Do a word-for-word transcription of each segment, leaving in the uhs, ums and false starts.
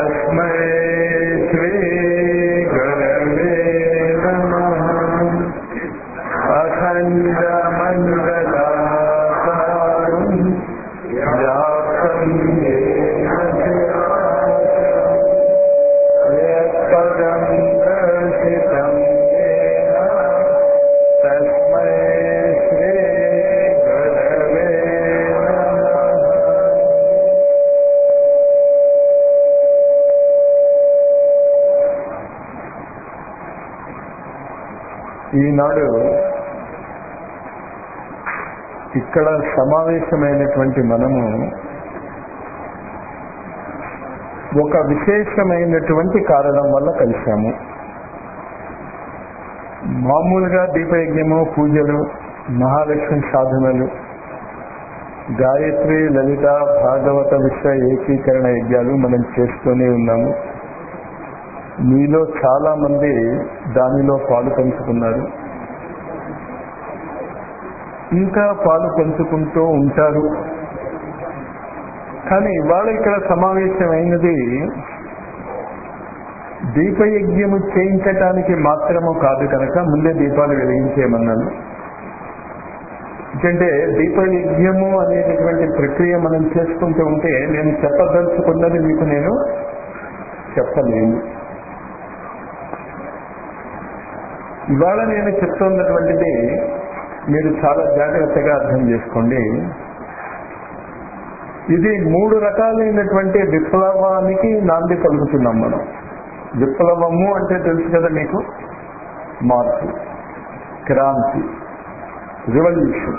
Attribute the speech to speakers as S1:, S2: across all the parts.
S1: తస్మై శ్రీ గురవే నమః. అఖండమండలాకారం వ్యాప్తం యేన చరాచరం యత్పదం దర్శితం యేన తస్మై శ్రీ గురవే నమః. ఈనాడు ఇక్కడ సమావేశమైనటువంటి మనము ఒక విశేషమైనటువంటి కారణం వల్ల కలిశాము. మామూలుగా దీపయజ్ఞము, పూజలు, మహాలక్ష్మి సాధనలు, గాయత్రి, లలిత, భాగవత విశ్వ ఏకీకరణ యజ్ఞాలు మనం చేస్తూనే ఉన్నాము. మీలో చాలా మంది దానిలో పాలు పంచుకున్నారు, ఇంకా పాలు పంచుకుంటూ ఉంటారు. కానీ ఇవాళ ఇక్కడ సమావేశమైనది దీపయజ్ఞము చేయించటానికి మాత్రము కాదు కనుక ముందే దీపాలు వెలిగించేయమన్నాను. ఎందుకంటే దీపయజ్ఞము అనేటటువంటి ప్రక్రియ మనం చేసుకుంటూ ఉంటే నేను చెప్పదలుచుకున్నది మీకు నేను చెప్పలేను. ఇవాళ నేను చెప్తున్నటువంటిది మీరు చాలా జాగ్రత్తగా అర్థం చేసుకోండి. ఇది మూడు రకాలైనటువంటి విప్లవానికి నాంది పలుకుతున్నాం మనం. విప్లవము అంటే తెలుసు కదా మీకు, మార్పు, క్రాంతి, రివల్యూషన్.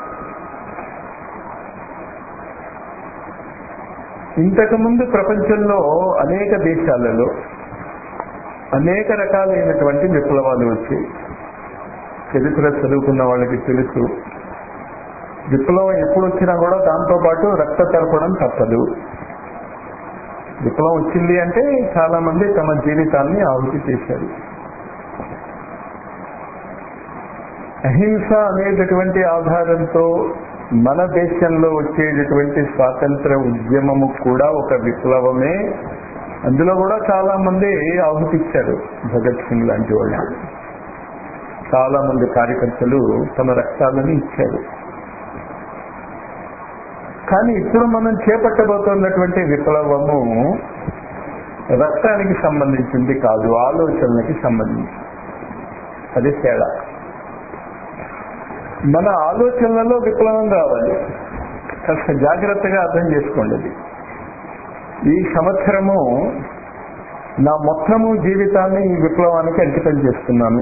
S1: ఇంతకుముందు ప్రపంచంలో అనేక దేశాలలో అనేక రకాలైనటువంటి విప్లవాలు వచ్చాయి. చరిత్ర చదువుకున్న వాళ్ళకి తెలుసు, విప్లవం ఎప్పుడు వచ్చినా కూడా దాంతో పాటు రక్త తరపడం తప్పదు. విప్లవం వచ్చింది అంటే చాలా మంది తమ జీవితాన్ని ఆహుతి చేశారు. అహింస అనేటటువంటి ఆధారంతో మన దేశంలో వచ్చేటటువంటి స్వాతంత్ర ఉద్యమము కూడా ఒక విప్లవమే. అందులో కూడా చాలా మంది ఆహుతి ఇచ్చారు. భగత్ సింగ్ లాంటి వాళ్ళు, చాలా మంది కార్యకర్తలు తమ రక్తాలని ఇచ్చారు. కానీ ఇప్పుడు మనం చేపట్టబోతున్నటువంటి విప్లవము రక్తానికి సంబంధించింది కాదు, ఆలోచనలకి సంబంధించి. అది తేడా. మన ఆలోచనలలో విప్లవం రావాలి. కాస్త జాగ్రత్తగా అర్థం చేసుకోండి. అది ఈ సంవత్సరము నా మొత్తము జీవితాన్ని ఈ విప్లవానికి అంకితం చేస్తున్నాను.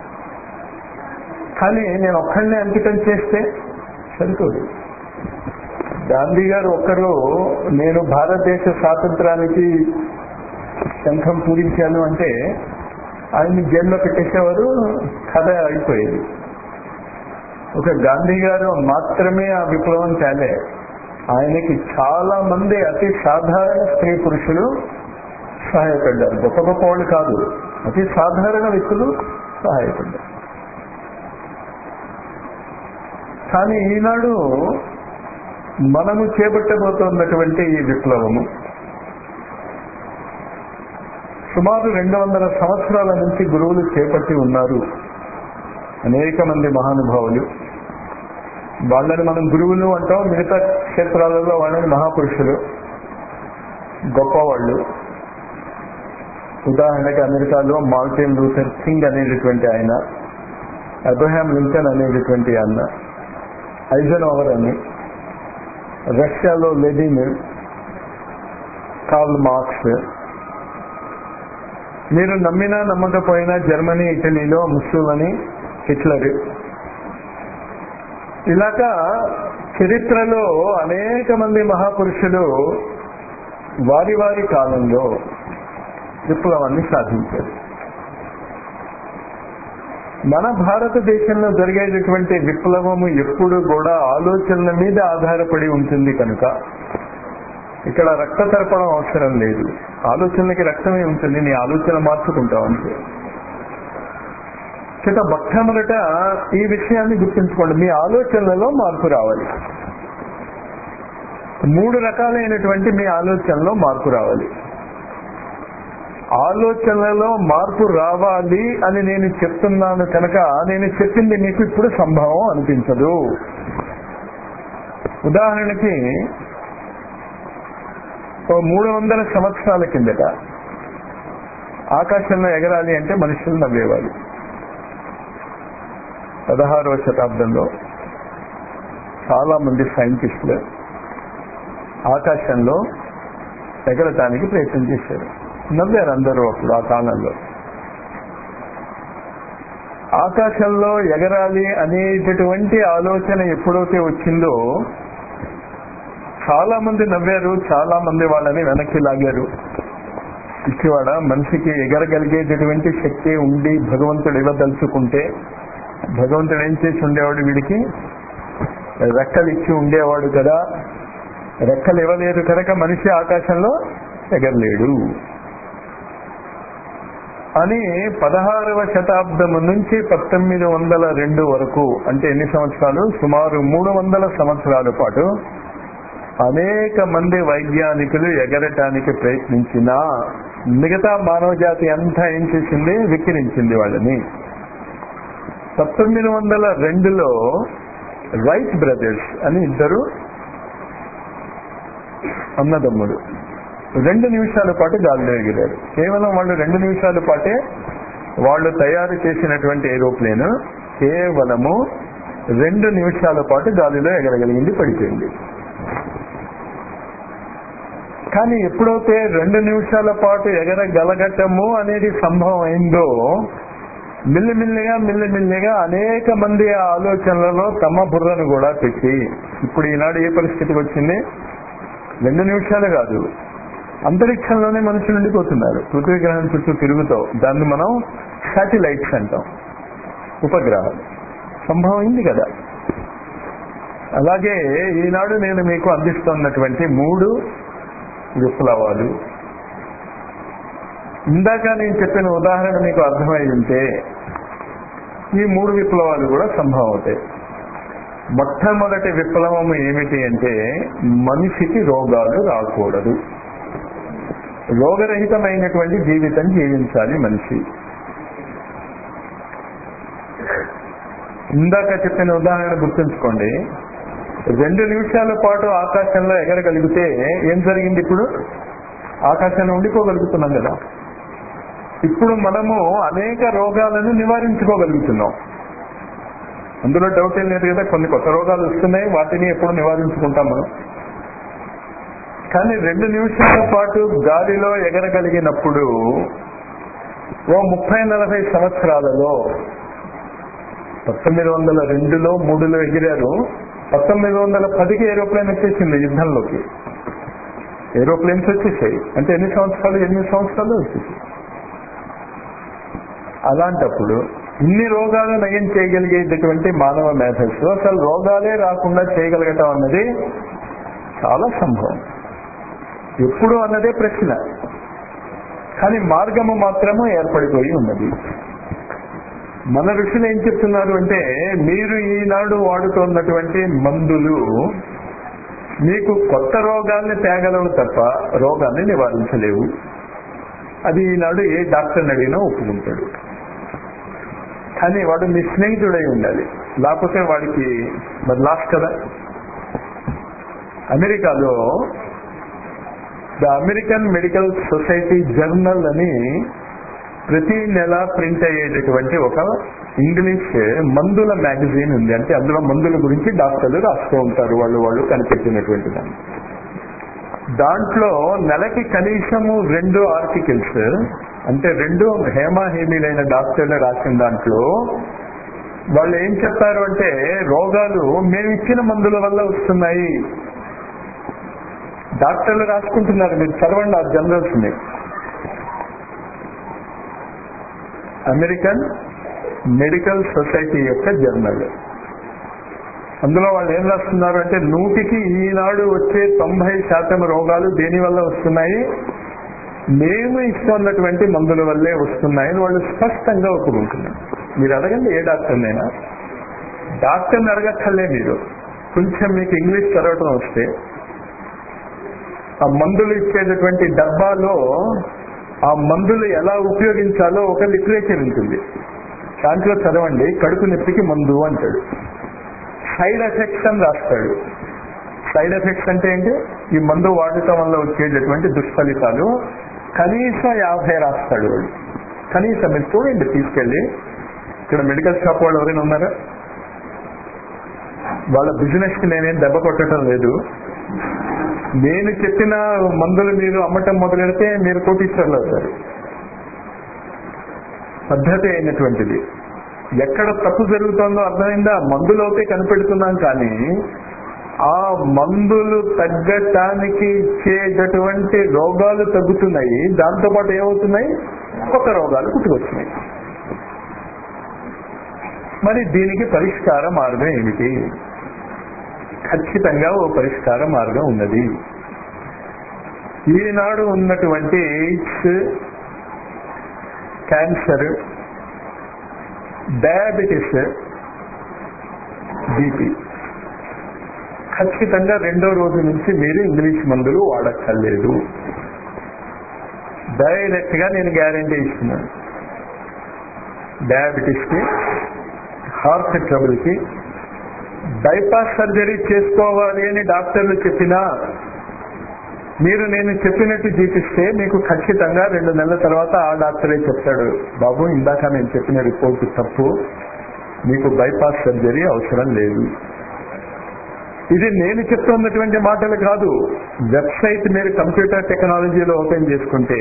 S1: కానీ నేను ఒక్కడినే అంకితం చేస్తే సరిపోదు. గాంధీ గారు ఒక్కరు నేను భారతదేశ స్వాతంత్రానికి శంఖం పూరించాను అంటే ఆయన్ని జైల్లో పెట్టేసేవారు, కథ అయిపోయేది. ఒక గాంధీ గారు మాత్రమే ఆ విప్లవం తేలే. ఆయనకి చాలా మంది అతి సాధారణ స్త్రీ పురుషులు సహాయపడ్డారు. గొప్ప గొప్ప వాళ్ళు కాదు, అతి సాధారణ వ్యక్తులు సహాయపడ్డారు. కానీ ఈనాడు మనము చేపట్టబోతున్నటువంటి ఈ విప్లవము సుమారు రెండు వందల సంవత్సరాల నుంచి గురువులు చేపట్టి ఉన్నారు. అనేక మంది మహానుభావులు, వాళ్ళని మనం గురువులు అంటాం. మిగతా క్షేత్రాలలో వాళ్ళని మహాపురుషులు, గొప్పవాళ్ళు. ఉదాహరణకి అమెరికాలో మార్టిన్ లూథర్ కింగ్ అనేటటువంటి ఆయన, అబ్రహాం లింకన్ అనేటటువంటి ఆయన, ఐజనోవర్ అని, రష్యాలో లెనిన్, కార్ల్ మార్క్స్, మీరు నమ్మినా నమ్మకపోయినా జర్మనీ, ఇటలీలో ముస్సోలిని, హిట్లర్, ఇలాగా చరిత్రలో అనేక మంది మహాపురుషులు వారి వారి కాలంలో విప్లవాన్ని సాధించారు. మన భారతదేశంలో జరిగేటటువంటి విప్లవము ఎప్పుడు కూడా ఆలోచనల మీద ఆధారపడి ఉంటుంది కనుక ఇక్కడ రక్త తర్పణం అవసరం లేదు. ఆలోచనలకి రక్తమే ఉంటుంది, నీ ఆలోచన మార్చుకుంటావు అంతే. చేత మొట్టమొదట ఈ విషయాన్ని గుర్తుంచుకోండి, మీ ఆలోచనలలో మార్పు రావాలి. మూడు రకాలైనటువంటి మీ ఆలోచనలో మార్పు రావాలి. ఆలోచనలో మార్పు రావాలి అని నేను చెప్తున్నాను కనుక నేను చెప్పింది మీకు ఇప్పుడు సంభవం అనిపించదు. ఉదాహరణకి ఓ మూడు వందల సంవత్సరాల కిందట ఆకాశంలో ఎగరాలి అంటే మనుషులు నవ్వేవాళ్ళు. పదహారవ శతాబ్దంలో చాలా మంది సైంటిస్టులు ఆకాశంలో ఎగరటానికి ప్రయత్నం చేశారు. నవ్వారు అందరూ అప్పుడు ఆ కాలంలో. ఆకాశంలో ఎగరాలి అనేటటువంటి ఆలోచన ఎప్పుడైతే వచ్చిందో చాలా మంది నవ్వారు, చాలా మంది వాళ్ళని వెనక్కి లాగారు. ఇచ్చివాడ మనిషికి ఎగరగలిగేటటువంటి శక్తి ఉండి భగవంతుడు ఇవ్వదలుచుకుంటే భగవంతుడు ఏం చేసి ఉండేవాడు, వీడికి రెక్కలు ఇచ్చి ఉండేవాడు కదా. రెక్కలు ఇవ్వలేదు కనుక మనిషి ఆకాశంలో ఎగరలేడు అని పదహారవ శతాబ్దం నుంచి పంతొమ్మిది వందల రెండు వరకు, అంటే ఎన్ని సంవత్సరాలు, సుమారు మూడు వందల సంవత్సరాల పాటు అనేక మంది వైజ్ఞానికులు ఎగరటానికి ప్రయత్నించినా మిగతా మానవ జాతి అంతా ఏం చేసింది, విక్కిరించింది వాళ్ళని. పంతొమ్మిది వందల రెండులో రైట్ బ్రదర్స్ అని ఇద్దరు అన్నదమ్ముడు రెండు నిమిషాల పాటు గాలిలో ఎగిరారు. కేవలం వాళ్ళు రెండు నిమిషాల పాటే వాళ్ళు తయారు చేసినటువంటి ఏరోప్లేన్ కేవలము రెండు నిమిషాల పాటు గాలిలో ఎగరగలిగింది, పడిపోయింది. కానీ ఎప్పుడైతే రెండు నిమిషాల పాటు ఎగరగలగటము అనేది సంభవం అయిందో మిల్లిమిల్లిగా మిల్లిమిల్లిగా అనేక మంది ఆ ఆలోచనలలో తమ బుర్రను కూడా పెట్టి ఇప్పుడు ఈనాడు ఏ పరిస్థితికి వచ్చింది, రెండు నిమిషాలు కాదు, అంతరిక్షంలోనే మనుషులు ఉండిపోతున్నారు. పృథ్వీ గ్రహం చుట్టూ తిరుగుతూ, దాన్ని మనం శాటిలైట్స్ అంటాం, ఉపగ్రహాలు. సంభవం అయింది కదా. అలాగే ఈనాడు నేను మీకు అందిస్తున్నటువంటి మూడు విప్లవాలు, ఇందాక నేను చెప్పిన ఉదాహరణ మీకు అర్థమై ఉంటే ఈ మూడు విప్లవాలు కూడా సంభవం అవుతాయి. మొట్టమొదటి విప్లవం ఏమిటి అంటే మనిషికి రోగాలు రాకూడదు, రోగరహితమైనటువంటి జీవితం జీవించాలి మనిషి. ఇందాక చెప్పిన ఉదాహరణ గుర్తుంచుకోండి. రెండు నిమిషాల పాటు ఆకాశంలో ఎగరగలిగితే ఏం జరిగింది, ఇప్పుడు ఆకాశంలో ఉండిపోగలుగుతున్నాం కదా. ఇప్పుడు మనము అనేక రోగాలను నివారించుకోగలుగుతున్నాం, అందులో డౌట్ ఏం లేదు కదా. కొన్ని కొత్త రోగాలు వస్తున్నాయి, వాటిని ఎప్పుడు నివారించుకుంటాం మనం. కానీ రెండు నిమిషాల పాటు గాలిలో ఎగరగలిగినప్పుడు ఓ ముప్పై నలభై సంవత్సరాలలో పంతొమ్మిది వందల రెండులో మూడులో ఎగిరారు. పంతొమ్మిది వందల పదికి ఏరోప్లేన్ వచ్చేసింది యుద్ధంలోకి. ఏరోప్లేన్స్ వచ్చేసాయి అంటే ఎన్ని సంవత్సరాలు, ఎనిమిది సంవత్సరాలు వచ్చేసాయి. అలాంటప్పుడు ఇన్ని రోగాలు నయం చేయగలిగేటటువంటి మానవ మేధస్సు అసలు రోగాలే రాకుండా చేయగలగటం అన్నది చాలా సంభవం. ఎప్పుడు అన్నదే ప్రశ్న. కానీ మార్గము మాత్రము ఏర్పడిపోయి ఉన్నది. మన ఋషులు ఏం చెప్తున్నారు అంటే మీరు ఈనాడు వాడుతున్నటువంటి మందులు మీకు కొత్త రోగాల్ని తేగలవు తప్ప రోగాన్ని నివారించలేవు. అది ఈనాడు ఏ డాక్టర్ని అడిగినా ఒప్పుకుంటాడు. కానీ వాడు మీ స్నేహితుడై ఉండాలి, లేకపోతే వాడికి మరి లాస్ట్ కదా. అమెరికాలో the American medical society journal అని ప్రతి నెల ప్రింట్ అయ్యేటటువంటి ఒక ఇంగ్లీష్ మందుల మ్యాగజైన్ ఉంది. అంటే అందులో మందుల గురించి డాక్టర్లు రాస్తూ ఉంటారు, వాళ్ళు వాళ్ళు కనిపెట్టినటువంటి దాన్ని. దాంట్లో నెలకి కనీసము రెండు ఆర్టికల్స్, అంటే రెండు హేమాహేమీలైన డాక్టర్లు రాసిన దాంట్లో వాళ్ళు ఏం చెప్తారు అంటే రోగాలు మేము ఇచ్చిన మందుల వల్ల వస్తున్నాయి. డాక్టర్లు రాసుకుంటున్నారు, మీరు చదవండి ఆ జర్నల్స్ ని. అమెరికన్ మెడికల్ సొసైటీ యొక్క జర్నల్. అందులో వాళ్ళు ఏం రాస్తున్నారు అంటే నూటికి ఈనాడు వచ్చే తొంభై శాతం రోగాలు దేని వల్ల వస్తున్నాయి, మేము ఇస్తున్నటువంటి మందుల వల్లే వస్తున్నాయని వాళ్ళు స్పష్టంగా ఒప్పుకుంటున్నారు. మీరు అడగండి ఏ డాక్టర్నైనా, డాక్టర్ని అడగక్కర్లే మీరు, కొంచెం మీకు ఇంగ్లీష్ చదవటం వస్తే ఆ మందులు ఇచ్చేటటువంటి డబ్బాలో ఆ మందులు ఎలా ఉపయోగించాలో ఒక లిటరేచర్ ఉంటుంది. దాంట్లో చదవండి, కడుపు నొప్పికి మందు అంటాడు, సైడ్ ఎఫెక్ట్స్ అని రాస్తాడు. సైడ్ ఎఫెక్ట్స్ అంటే ఏంటి? ఈ మందు వాడటం వల్ల వచ్చేటటువంటి దుష్ఫలితాలు కనీసం యాభై రాస్తాడు వాడు. కనీసం మీరు చూడండి తీసుకెళ్ళి. ఇక్కడ మెడికల్ షాప్ వాళ్ళు ఎవరైనా ఉన్నారా? వాళ్ళ బిజినెస్ కి నేనేం దెబ్బ కొట్టడం లేదు. నేను చెప్పిన మందులు మీరు అమ్మటం మొదలెడితే మీరు కోటీశ్వర్లు అవుతారు. పద్ధతి అయినటువంటిది. ఎక్కడ తప్పు జరుగుతుందో అర్థమైందా? మందులోకే కనిపెడుతున్నాం, కానీ ఆ మందులు తగ్గటానికి ఇచ్చేటటువంటి రోగాలు తగ్గుతున్నాయి, దాంతోపాటు ఏమవుతున్నాయి? కొత్త రోగాలు పుట్టుకొచ్చినాయి. మరి దీనికి పరిష్కార మార్గం ఏమిటి? ఖచ్చితంగా ఓ పరిష్కార మార్గం ఉన్నది. ఈనాడు ఉన్నటువంటి ఎయిడ్స్, క్యాన్సర్, డయాబెటిస్, బీపీ ఖచ్చితంగా రెండో రోజు నుంచి మీరు ఇంగ్లీష్ మందులు వాడక్కర్లేదు. డైరెక్ట్ గా నేను గ్యారంటీ ఇస్తున్నాను. డయాబెటిస్ కి, హార్ట్ ట్రబుల్ కి బైపాస్ సర్జరీ చేసుకోవాలి అని డాక్టర్లు చెప్పినా మీరు నేను చెప్పినట్టు చూపిస్తే మీకు ఖచ్చితంగా రెండు నెలల తర్వాత ఆ డాక్టరే చెప్తాడు, బాబు ఇందాక నేను చెప్పిన రిపోర్ట్ తప్పు, మీకు బైపాస్ సర్జరీ అవసరం లేదు. ఇది నేను చెప్తున్నటువంటి మాటలు కాదు. వెబ్సైట్ మీరు కంప్యూటర్ టెక్నాలజీలో ఓపెన్ చేసుకుంటే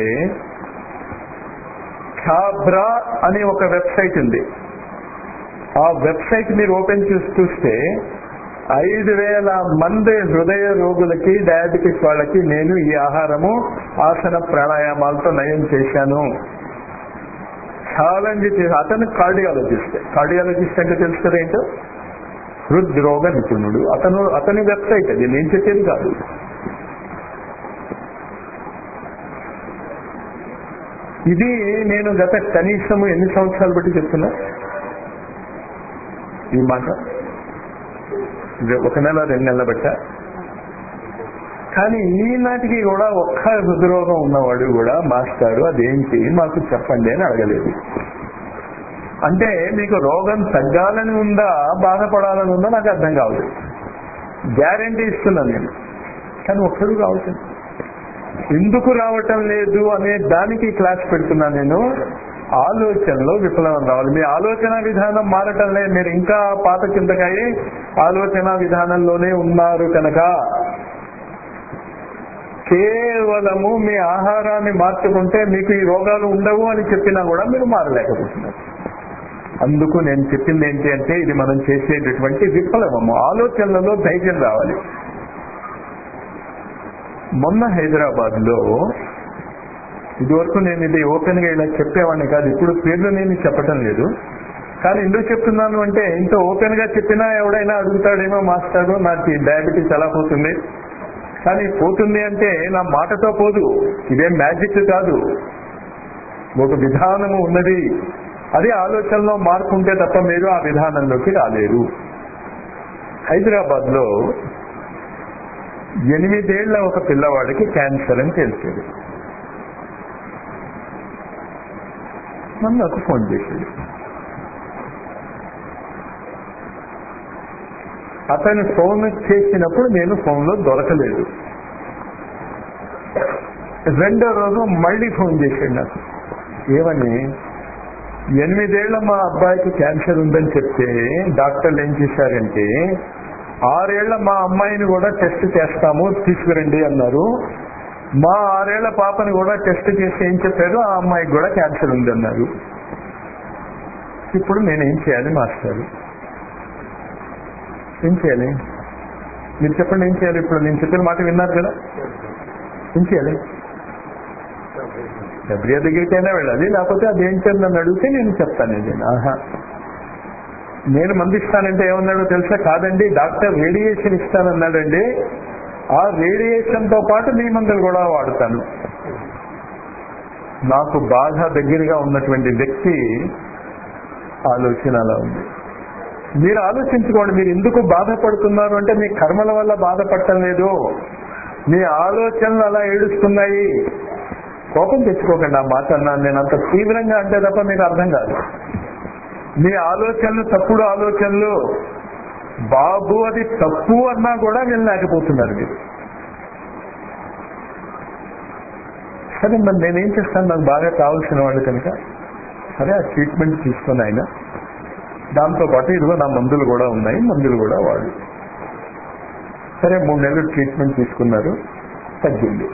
S1: ఖాబ్రా అనే ఒక వెబ్సైట్ ఉంది. ఆ వెబ్సైట్ మీరు ఓపెన్ చేసి చూస్తే ఐదు వేల మంది హృదయ రోగులకి, డయాబెటిస్ వాళ్ళకి నేను ఈ ఆహారము, ఆసన, ప్రాణాయామాలతో నయం చేశాను ఛాలెంజ్ చేసి. అతను కార్డియాలజిస్ట్. కార్డియాలజిస్ట్ అంటే తెలుసు కదా ఏంటో, హృద్రోగ నిపుణుడు. అతను అతని వెబ్సైట్ అది, నేను చెప్పేది కాదు. ఇది నేను గత కనీసము ఎన్ని సంవత్సరాలు బట్టి చెప్తున్నా ఈ మాట? ఒక నెల రెండు నెలల బట్ట. కానీ ఈనాటికి కూడా ఒక్క హృద్రోగం ఉన్నవాడు కూడా మాస్టారు అదేంటి మాకు చెప్పండి అని అడగలేదు. అంటే మీకు రోగం తగ్గాలని ఉందా, బాధపడాలని ఉందా నాకు అర్థం కావట్లేదు. గ్యారంటీ ఇస్తున్నాను నేను, కానీ ఒక్కడు కావట్లేదు. ఎందుకు రావటం లేదు అనే దానికి క్లాస్ పెడుతున్నాను నేను. ఆలోచనలో విప్లవం రావాలి. మీ ఆలోచన విధానం మారటం లేదు. మీరు ఇంకా పాత చింతకాయ ఆలోచన విధానంలోనే ఉన్నారు కనుక కేవలము మీ ఆహారాన్ని మార్చుకుంటే మీకు ఈ రోగాలు ఉండవు అని చెప్పినా కూడా మీరు మారలేకపోతున్నారు. అందుకు నేను చెప్పింది ఏంటి అంటే, ఇది మనం చేసేటటువంటి విప్లవము. ఆలోచనలలో ధైర్యం రావాలి. మొన్న హైదరాబాద్ లో, ఇదివరకు నేను ఇది ఓపెన్ గా ఇలా చెప్పేవాడిని కాదు, ఇప్పుడు పేర్లు నేను చెప్పటం లేదు. కానీ ఎందుకు చెప్తున్నాను అంటే, ఇంత ఓపెన్ గా చెప్పినా ఎవడైనా అడుగుతాడేమో, మాస్టారు నాకు డయాబెటీస్ ఎలా పోతుంది? కానీ పోతుంది అంటే నా మాటతో పోదు, ఇదేం మ్యాజిక్ కాదు, ఒక విధానము ఉన్నది. అది ఆలోచనలో మార్పు ఉంటే తప్ప మీరు ఆ విధానంలోకి రాలేరు. హైదరాబాద్ లో ఎనిమిదేళ్ల ఒక పిల్లవాడికి క్యాన్సర్ అని తెలిసేది. మన నాకు ఫోన్ చేసేది. అతను ఫోన్ చేసినప్పుడు నేను ఫోన్లో దొరకలేదు. రెండో రోజు మళ్ళీ ఫోన్ చేశాడు నాకు. ఏమని? ఎనిమిదేళ్ల మా అబ్బాయికి క్యాన్సర్ ఉందని చెప్తే డాక్టర్లు ఏం చేశారంటే, ఆరేళ్ల మా అమ్మాయిని కూడా టెస్ట్ చేస్తాము తీసుకురండి అన్నారు. మా ఆరేళ్ల పాపని కూడా టెస్ట్ చేసి ఏం చెప్పారు, ఆ అమ్మాయికి కూడా క్యాన్సర్ ఉందన్నారు. ఇప్పుడు నేనేం చేయాలి మాస్టర్? ఏం చేయాలి మీరు చెప్పండి, ఏం చేయాలి? ఇప్పుడు నేను చెప్పిన మాట విన్నారు కదా, ఏం చేయాలి? ఎబ్రియా దగ్గరికైనా వెళ్ళాలి, లేకపోతే అదేంటి నన్ను అడిగితే నేను చెప్తాను. ఇది ఆహా నేను మందు ఇస్తానంటే ఏమన్నాడో తెలుసా? కాదండి డాక్టర్ రేడియేషన్ ఇస్తానన్నాడండి, ఆ రేడియేషన్ తో పాటు మీ మందులు కూడా వాడతాను. నాకు బాగా దగ్గరగా ఉన్నటువంటి వ్యక్తి ఆలోచన అలా ఉంది. మీరు ఆలోచించుకోండి, మీరు ఎందుకు బాధపడుతున్నారు అంటే మీ కర్మల వల్ల బాధపడటం లేదు, మీ ఆలోచనలు అలా ఏడుస్తున్నాయి. కోపం తెచ్చుకోకండి, ఆ మాట అన్నాను నేను అంత తీవ్రంగా అంటే తప్ప మీకు అర్థం కాదు. మీ ఆలోచనలు తప్పుడు ఆలోచనలు. బాబు అది తప్పు అన్నా కూడా వెళ్ళలేకపోతున్నారు మీరు. సరే మరి నేనేం చేస్తాను, నాకు బాగా కావాల్సిన వాళ్ళు కనుక సరే ఆ ట్రీట్మెంట్ తీసుకొని ఆయన దాంతోపాటు ఇదిగో నా మందులు కూడా ఉన్నాయి, మందులు కూడా వాడు. సరే మూడు నెలలు ట్రీట్మెంట్ తీసుకున్నారు, తగ్గింది.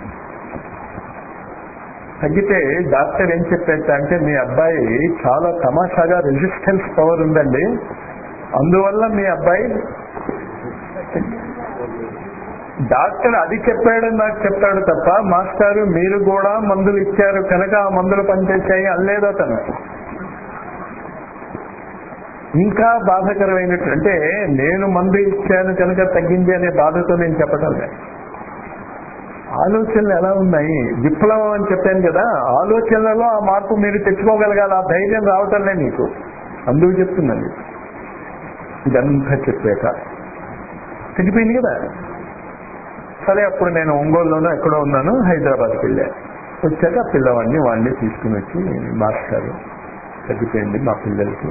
S1: తగ్గితే డాక్టర్ ఏం చెప్పాట అంటే మీ అబ్బాయి చాలా తమాషాగా రెసిస్టెన్స్ పవర్ ఉందండి, అందువల్ల మీ అబ్బాయి. డాక్టర్ అది చెప్పాడని నాకు చెప్పాడు తప్ప మాస్టారు మీరు కూడా మందులు ఇచ్చారు కనుక ఆ మందులు పనిచేసాయి అనలేదు అతను. ఇంకా బాధకరమైనట్టు అంటే నేను మందు ఇచ్చాను కనుక తగ్గింది అనే బాధతో నేను చెప్పటం లేదు. ఆలోచనలు ఎలా ఉన్నాయి, విప్లవం అని చెప్పాను కదా, ఆలోచనలలో ఆ మార్పు మీరు తెచ్చుకోగలగాలి. ఆ ధైర్యం రావటంలే మీకు, అందుకు చెప్తున్నాను. ఇదంతా చెప్పాక తగ్గిపోయింది కదా. సరే అప్పుడు నేను ఒంగోలులోనూ ఎక్కడో ఉన్నాను, హైదరాబాద్కి వెళ్ళా. వచ్చాక ఆ పిల్లవాడిని వాడిని తీసుకుని వచ్చి మాస్టారు తగ్గిపోయింది మా పిల్లలకి.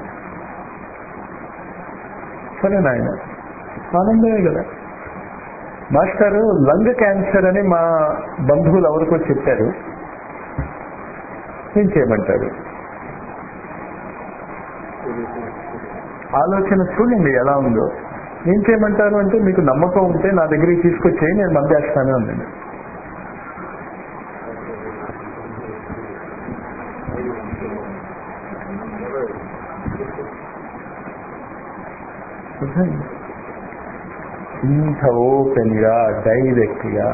S1: సరే నాయన ఆనందమే కదా. మాస్టారు లంగ్ క్యాన్సర్ అని మా బంధువులు ఎవరికో చెప్పారు, ఏం చేయమంటారు? ఆలోచన చూడండి ఎలా ఉందో. ఏం చేయమంటారు అంటే మీకు నమ్మకం ఉంటే నా దగ్గరికి తీసుకొచ్చేయి, నేను మందు వేస్తాను అన్నాడు. ఇంత ఓపెన్ గా డైరెక్ట్ గా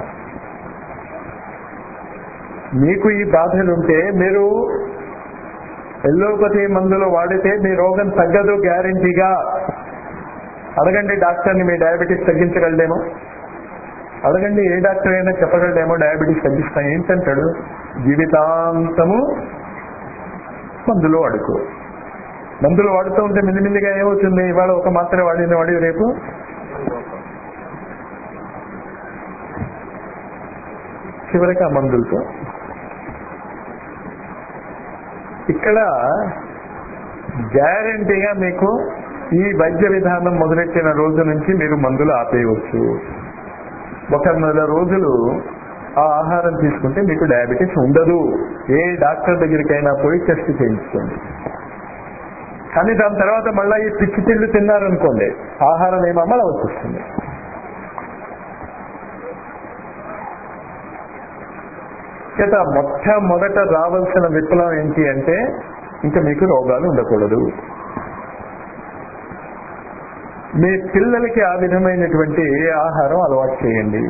S1: మీకు ఈ బాధలుంటే మీరు ఎల్లోపతి మందులు వాడితే మీ రోగం తగ్గదు గ్యారంటీగా. అడగండి డాక్టర్ని, మీ డయాబెటీస్ తగ్గించగలడేమో అడగండి, ఏ డాక్టర్ అయినా చెప్పగలడేమో డయాబెటీస్ తగ్గిస్తాం. ఏంటంటాడు? జీవితాంతము మందులు వాడుకో. మందులు వాడుతూ ఉంటే మిల్లిమిల్లిగా ఏమవుతుంది, ఇవాళ ఒక మాత్రం వాడిన వాడి రేపు చివరికి ఆ మందులతో. ఇక్కడ గ్యారంటీగా మీకు ఈ వైద్య విధానం మొదలెట్టిన రోజు నుంచి మీరు మందులు ఆపేయవచ్చు. ఒక నెల రోజులు ఆ ఆహారం తీసుకుంటే మీకు డయాబెటీస్ ఉండదు. ఏ డాక్టర్ దగ్గరికైనా పోయి టెస్ట్ చేయించుకోండి. కానీ దాని తర్వాత మళ్ళీ ఈ పిచ్చి తిళ్ళు తిన్నారనుకోండి, ఆహార నియమం వచ్చేస్తుంది. చేత మొట్టమొదట రావాల్సిన విప్లవం ఏంటి అంటే ఇంకా మీకు రోగాలు ఉండకూడదు. మీ పిల్లలకి ఆ విధమైనటువంటి ఆహారం అలవాటు చేయండి.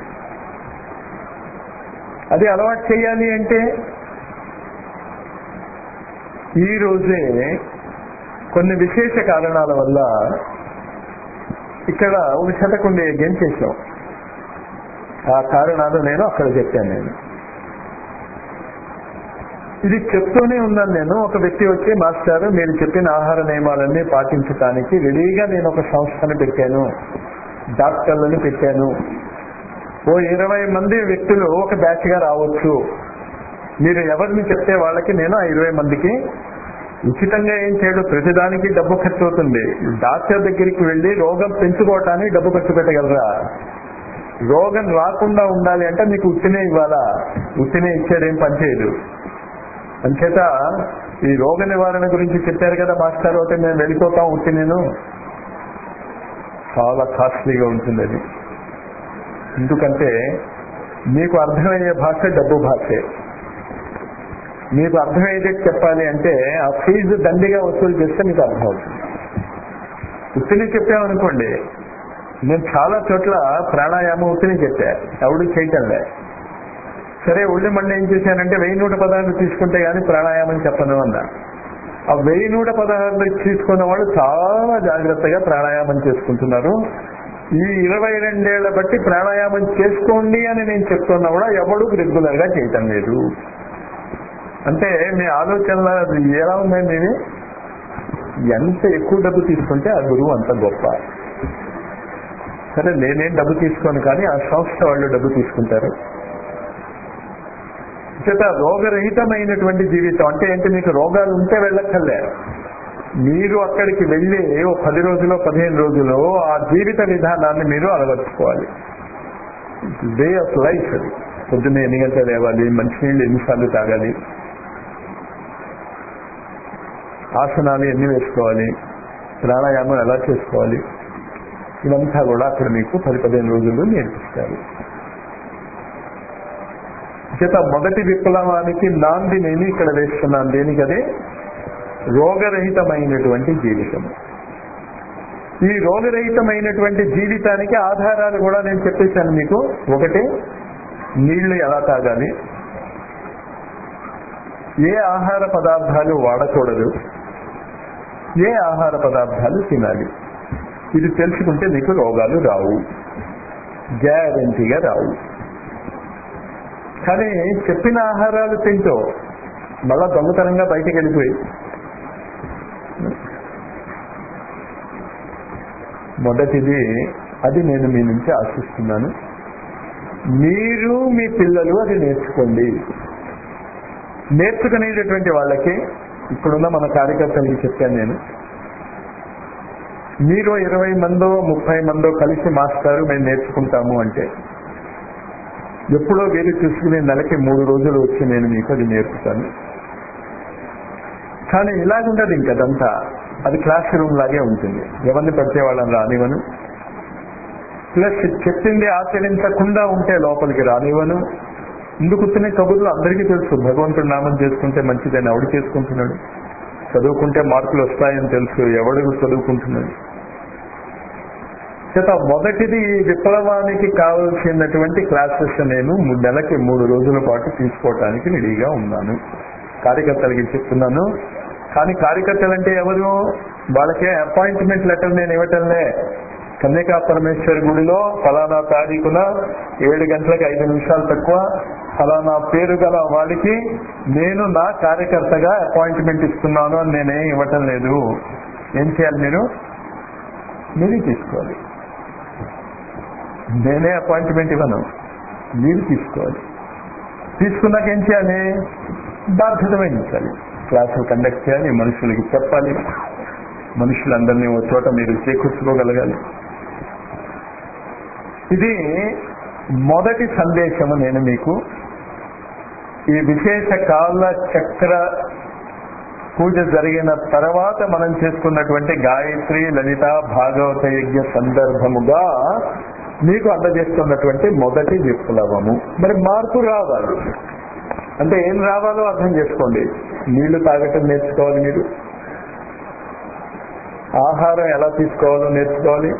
S1: అది అలవాటు చేయాలి అంటే ఈ రోజే కొన్ని విశేష కారణాల వల్ల ఇక్కడ ఒక శతకుండే యజ్ఞం చేశాం. ఆ కారణాలు నేను అక్కడ చెప్పాను. నేను ఇది చెప్తూనే ఉన్నాను. నేను ఒక వ్యక్తి వచ్చి మాస్టారు మీరు చెప్పిన ఆహార నియమాలన్నీ పాటించడానికి రెడీగా నేను ఒక సంస్థను పెట్టాను, డాక్టర్లను పెట్టాను. ఓ ఇరవై మంది వ్యక్తులు ఒక బ్యాచ్ గా రావచ్చు. మీరు ఎవరిని చెప్తే వాళ్ళకి నేను ఆ ఇరవై మందికి ఉచితంగా ఏం చేయడం, ప్రతిదానికి డబ్బు ఖర్చు అవుతుంది. డాక్టర్ దగ్గరికి వెళ్ళి రోగం పెంచుకోవటానికి డబ్బు ఖర్చు పెట్టగలరా? రోగం రాకుండా ఉండాలి అంటే మీకు ఉత్తినే ఇవ్వాలా? ఉత్తినే ఇచ్చేదేం పనిచేయదు. అంచేత ఈ రోగ నివారణ గురించి చెప్పారు కదా మాస్టర్, అయితే మేము వెళ్ళిపోతాం ఉత్తి, నేను చాలా కాస్ట్లీగా ఉంటుంది అది. ఎందుకంటే మీకు అర్థమయ్యే భాష డబ్బు భాషే. మీకు అర్థమయ్యేది చెప్పాలి అంటే ఆ ఫీజు దండిగా వసూలు చేస్తే మీకు అర్థం అవుతుంది. ఉత్తిని చెప్పామనుకోండి, నేను చాలా చోట్ల ప్రాణాయామం ఉత్తిని చెప్పా, ఎవడు చేయటంలే. సరే ఒళ్ళు మళ్ళీ ఏం చేశానంటే వెయ్యి నూట పదహారులు తీసుకుంటే గానీ ప్రాణాయామం చెప్పను అన్నా. ఆ వెయ్యి నూట పదహారులు తీసుకున్న వాళ్ళు చాలా జాగ్రత్తగా ప్రాణాయామం చేసుకుంటున్నారు. ఈ ఇరవై రెండేళ్ల బట్టి ప్రాణాయామం చేసుకోండి అని నేను చెప్తున్నా కూడా ఎవడు రెగ్యులర్ గా చేయటం లేదు. అంటే మీ ఆలోచనలు ఎలా ఉన్నాయి మీవి? ఎంత ఎక్కువ డబ్బు తీసుకుంటే ఆ గురువు అంత గొప్ప. సరే నేనేం డబ్బు తీసుకోను, కానీ ఆ సంస్థ వాళ్ళు డబ్బు తీసుకుంటారు. చేత రోగరహితమైనటువంటి జీవితం అంటే ఏంటి? మీకు రోగాలు ఉంటే వెళ్ళక్కర్లే, మీరు అక్కడికి వెళ్ళి ఓ పది రోజులు పదిహేను రోజులు ఆ జీవిత విధానాన్ని మీరు అలవర్చుకోవాలి. వే ఆఫ్ లైఫ్ అది. పొద్దున్న ఎన్ని గంటలు లేవాలి, మంచినీళ్ళు ఎన్నిసార్లు తాగాలి, ఆసనాలు ఎన్ని వేసుకోవాలి, ప్రాణాయామం ఎలా చేసుకోవాలి, ఇదంతా కూడా అక్కడ మీకు పది పదిహేను రోజుల్లో నేర్పిస్తారు. చేత మొదటి విప్లవానికి నాంది నేను ఇక్కడ వేస్తున్నాను. దేనికదే? రోగరహితమైనటువంటి జీవితం. ఈ రోగరహితమైనటువంటి జీవితానికి ఆధారాలు కూడా నేను చెప్పేశాను మీకు. ఒకటి, నీళ్లు ఎలా తాగాలి, ఏ ఆహార పదార్థాలు వాడకూడదు, ఏ ఆహార పదార్థాలు తినాలి. ఇది తెలుసుకుంటే మీకు రోగాలు రావు, గ్యారంటీగా రావు. కానీ చెప్పిన ఆహారాలు తింటూ మళ్ళా దొంగతనంగా బయటకు వెళ్ళిపోయి మొదటిది అది నేను మీ నుంచి ఆశిస్తున్నాను. మీరు మీ పిల్లలు అది నేర్చుకోండి. నేర్చుకునేటటువంటి వాళ్ళకి ఇప్పుడున్న మన కార్యకర్తలకి చెప్పాను నేను, మీరు ఇరవై మందో ముప్పై మందో కలిసి మాస్టారు మేము నేర్చుకుంటాము అంటే ఎప్పుడో వేలు చూసుకునే నెలకి మూడు రోజులు వచ్చి నేను మీకు అది నేర్పుతాను. కానీ ఇలాగుండదు ఇంకదంతా. అది క్లాస్ రూమ్ లాగే ఉంటుంది. ఎవరిని పడితే వాళ్ళని రానివ్వను, ప్లస్ చెప్పింది ఆచరించకుండా ఉంటే లోపలికి రానివ్వను. ఇందుకు వచ్చిన కబుర్లు అందరికీ తెలుసు. భగవంతుడు నామం చేసుకుంటే మంచిదని ఎవడు చేసుకుంటున్నాడు, చదువుకుంటే మార్కులు వస్తాయని తెలుసు, ఎవడు చదువుకుంటున్నాడు. చేత మొదటిది ఈ విప్లవానికి కావలసినటువంటి క్లాసెస్ నేను నెలకి మూడు రోజుల పాటు తీసుకోవటానికి రెడీగా ఉన్నాను. కార్యకర్తలకి చెప్తున్నాను. కానీ కార్యకర్తలు అంటే ఎవరు? వాళ్ళకే అపాయింట్మెంట్ లెటర్ నేను ఇవ్వటంలే. కన్యకా పరమేశ్వరి గుడిలో ఫలానా తారీఖున ఏడు గంటలకు ఐదు నిమిషాలు తక్కువ ఫలానా పేరు గల వాడికి నేను నా కార్యకర్తగా అపాయింట్మెంట్ ఇస్తున్నాను అని నేనేం ఇవ్వటం లేదు. ఏం చేయాలి? మీరు మీరే తీసుకోవాలి. నేనే అపాయింట్మెంట్ ఇవ్వను, మీరు తీసుకోవాలి. తీసుకున్నాక ఏం చేయాలి? బాధ్యత వహించాలి. క్లాసులు కండక్ట్ చేయాలి, మనుషులకి చెప్పాలి, మనుషులందరినీ ఒక చోట మీరు చేకూర్చుకోగలగాలి. ఇది మొదటి సందేశము. నేను మీకు ఈ విశేష కాల చక్ర పూజ జరిగిన తర్వాత మనం చేసుకున్నటువంటి గాయత్రి లలిత భాగవత యజ్ఞ సందర్భముగా మీకు అందజేస్తున్నటువంటి మొదటి విప్లవము. మరి మార్పు రావాలి అంటే ఏం రావాలో అర్థం చేసుకోండి. నీళ్లు తాగటం నేర్చుకోవాలి, మీరు ఆహారం ఎలా తీసుకోవాలో నేర్చుకోవాలి,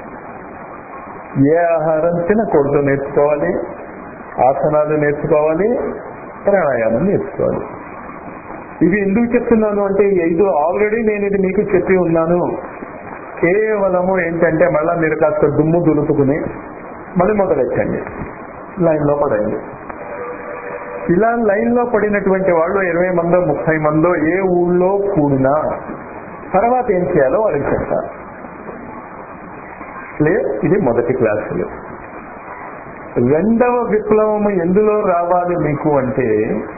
S1: ఏ ఆహారం తినకూడదో నేర్చుకోవాలి, ఆసనాలు నేర్చుకోవాలి, ప్రాణాయామం నేర్చుకోవాలి. ఇవి ఎందుకు చెప్తున్నాను అంటే ఈ ఐదు ఆల్రెడీ నేను ఇది మీకు చెప్పి ఉన్నాను. కేవలము ఏంటంటే మళ్ళా మీరు కాస్త దుమ్ము దులుపుకుని మళ్ళీ మొదలెట్టండి, లైన్ లో పడండి. ఇలా లైన్ లో పడినటువంటి వాళ్ళు ఇరవై మందో ముప్పై మందో ఏ ఊళ్ళో కూడినా తర్వాత ఏం చేయాలో వాళ్ళకి చెప్తారు. క్లియర్? ఇది మొదటి క్లాసులు. రెండవ విప్లవము ఎందులో రావాలి మీకు అంటే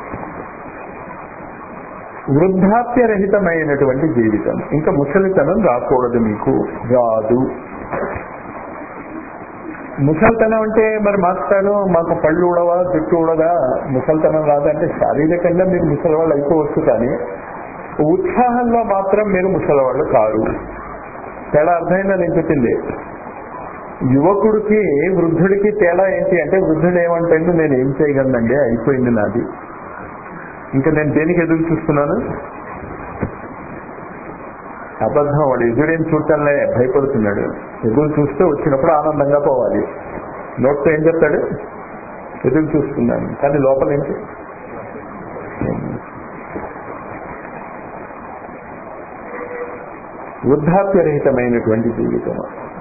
S1: వృద్ధాప్యరహితమైనటువంటి జీవితం. ఇంకా ముసలితనం రాకూడదు, మీకు రాదు. ముసలితనం అంటే మరి మాస్టారు మాకు పళ్ళు ఊడవా, జుట్టు ఊడదా, ముసలితనం రాదంటే శారీరకంగా మీరు ముసలివాళ్ళు అయిపోవచ్చు, కానీ ఉత్సాహంలో మాత్రం మీరు ముసలివాళ్ళు కారు. తేడా అర్థమైందా? నేను చెప్పింది యువకుడికి వృద్ధుడికి తేడా ఏంటి అంటే వృద్ధుడు ఏమంటే నేను ఏం చేయగలనండి, అయిపోయింది నాది, ఇంకా నేను దేనికి ఎదురు చూస్తున్నాను. అబద్ధం. వాడు ఎదురేం చూడటంలే, భయపడుతున్నాడు. ఎదురు చూస్తే వచ్చినప్పుడు ఆనందంగా పోవాలి. నోట్తో ఏం చెప్తాడు? ఎదురు చూస్తున్నాను, కానీ లోపల ఏంటి? వృద్ధాప్యరహితమైనటువంటి జీవితం.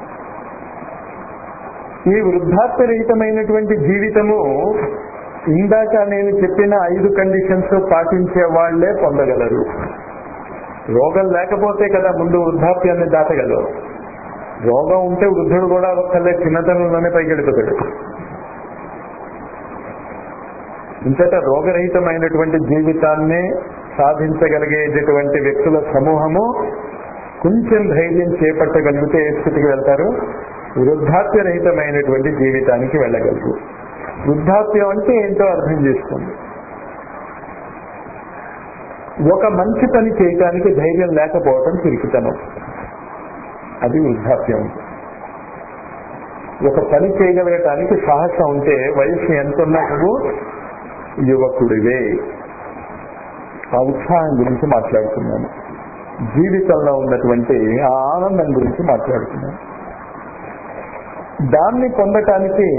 S1: ఈ వృద్ధాప్యరహితమైనటువంటి జీవితము ఇందాక నేను చెప్పిన ఐదు కండిషన్స్ పాటించే వాళ్లే పొందగలరు. రోగం లేకపోతే కదా ముందు వృద్ధాప్యాన్ని దాటగలరు. రోగం ఉంటే వృద్ధుడు కూడా ఒక్కలే చిన్నతనంలోనే పైకి వెళ్ళిపోతాడు. ఇంతట రోగరహితమైనటువంటి జీవితాన్ని సాధించగలిగేటటువంటి వ్యక్తుల సమూహము కొంచెం ధైర్యం చేపట్టగలిగితే ఏ స్థితికి వెళ్తారు? వృద్ధాప్యరహితమైనటువంటి జీవితానికి వెళ్ళగలరు. వృద్ధాప్యం అంటే ఏంటో అర్థం చేసుకోండి. ఒక మంచి పని చేయటానికి ధైర్యం లేకపోవటం పిరికితనం, అది వృద్ధాప్యం. ఒక పని చేయగలగటానికి సాహసం ఉంటే వయసు ఎంత ఉన్నా నువ్వు యువకుడివే. ఆ ఉత్సాహం గురించి మాట్లాడుతున్నాను, జీవితంలో ఉన్నటువంటి ఆ ఆనందం గురించి మాట్లాడుతున్నాను. దాన్ని పొందటానికి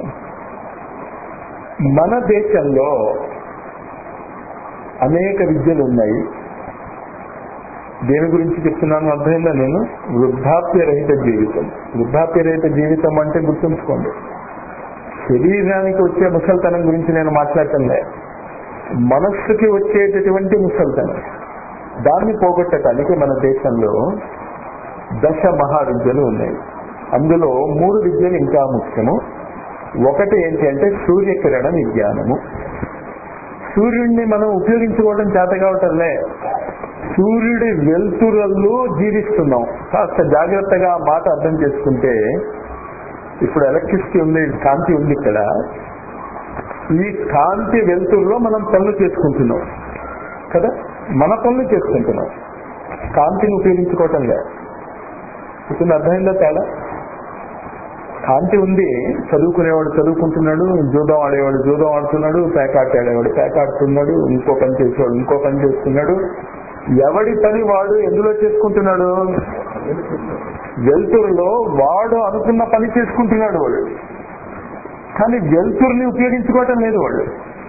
S1: మన దేశంలో అనేక విద్యలు ఉన్నాయి. దేని గురించి చెప్తున్నాను అర్థమైందా? నేను వృద్ధాప్యరహిత జీవితం. వృద్ధాప్యరహిత జీవితం అంటే గుర్తుంచుకోండి, శరీరానికి వచ్చే ముసల్తనం గురించి నేను మాట్లాడటం లేదు, మనస్సుకి వచ్చేటటువంటి ముసల్తనం. దాన్ని పోగొట్టడానికి మన దేశంలో దశ మహావిద్యలు ఉన్నాయి. అందులో మూడు విద్యలు ఇంకా ముఖ్యము. ఒకటి ఏంటి అంటే సూర్యకిరణ విజ్ఞానము. సూర్యుడిని మనం ఉపయోగించుకోవడం చేత కావటంలే, సూర్యుడి వెలుతురల్లో జీవిస్తున్నాం. కాస్త జాగ్రత్తగా ఆ మాట అర్థం చేసుకుంటే, ఇప్పుడు ఎలక్ట్రిసిటీ ఉంది, కాంతి ఉంది ఇక్కడ, ఈ కాంతి వెలుతురులో మనం పనులు చేసుకుంటున్నాం కదా, మన పనులు చేసుకుంటున్నాం, కాంతిని ఉపయోగించుకోవటం లేదు. ఇప్పుడు అర్థమైందా తేడా? కాంతి ఉంది, చదువుకునేవాడు చదువుకుంటున్నాడు, జూదం ఆడేవాడు జూదం ఆడుతున్నాడు, పేకాట ఆడేవాడు పేకాడుతున్నాడు, ఇంకో పని చేసేవాడు ఇంకో పని చేస్తున్నాడు. ఎవడి పని వాడు ఎందులో చేసుకుంటున్నాడు? వెలుతురులో వాడు అనుకున్న పని చేసుకుంటున్నాడు వాడు, కానీ వెలుతురుని ఉపయోగించుకోవటం లేదు వాడు.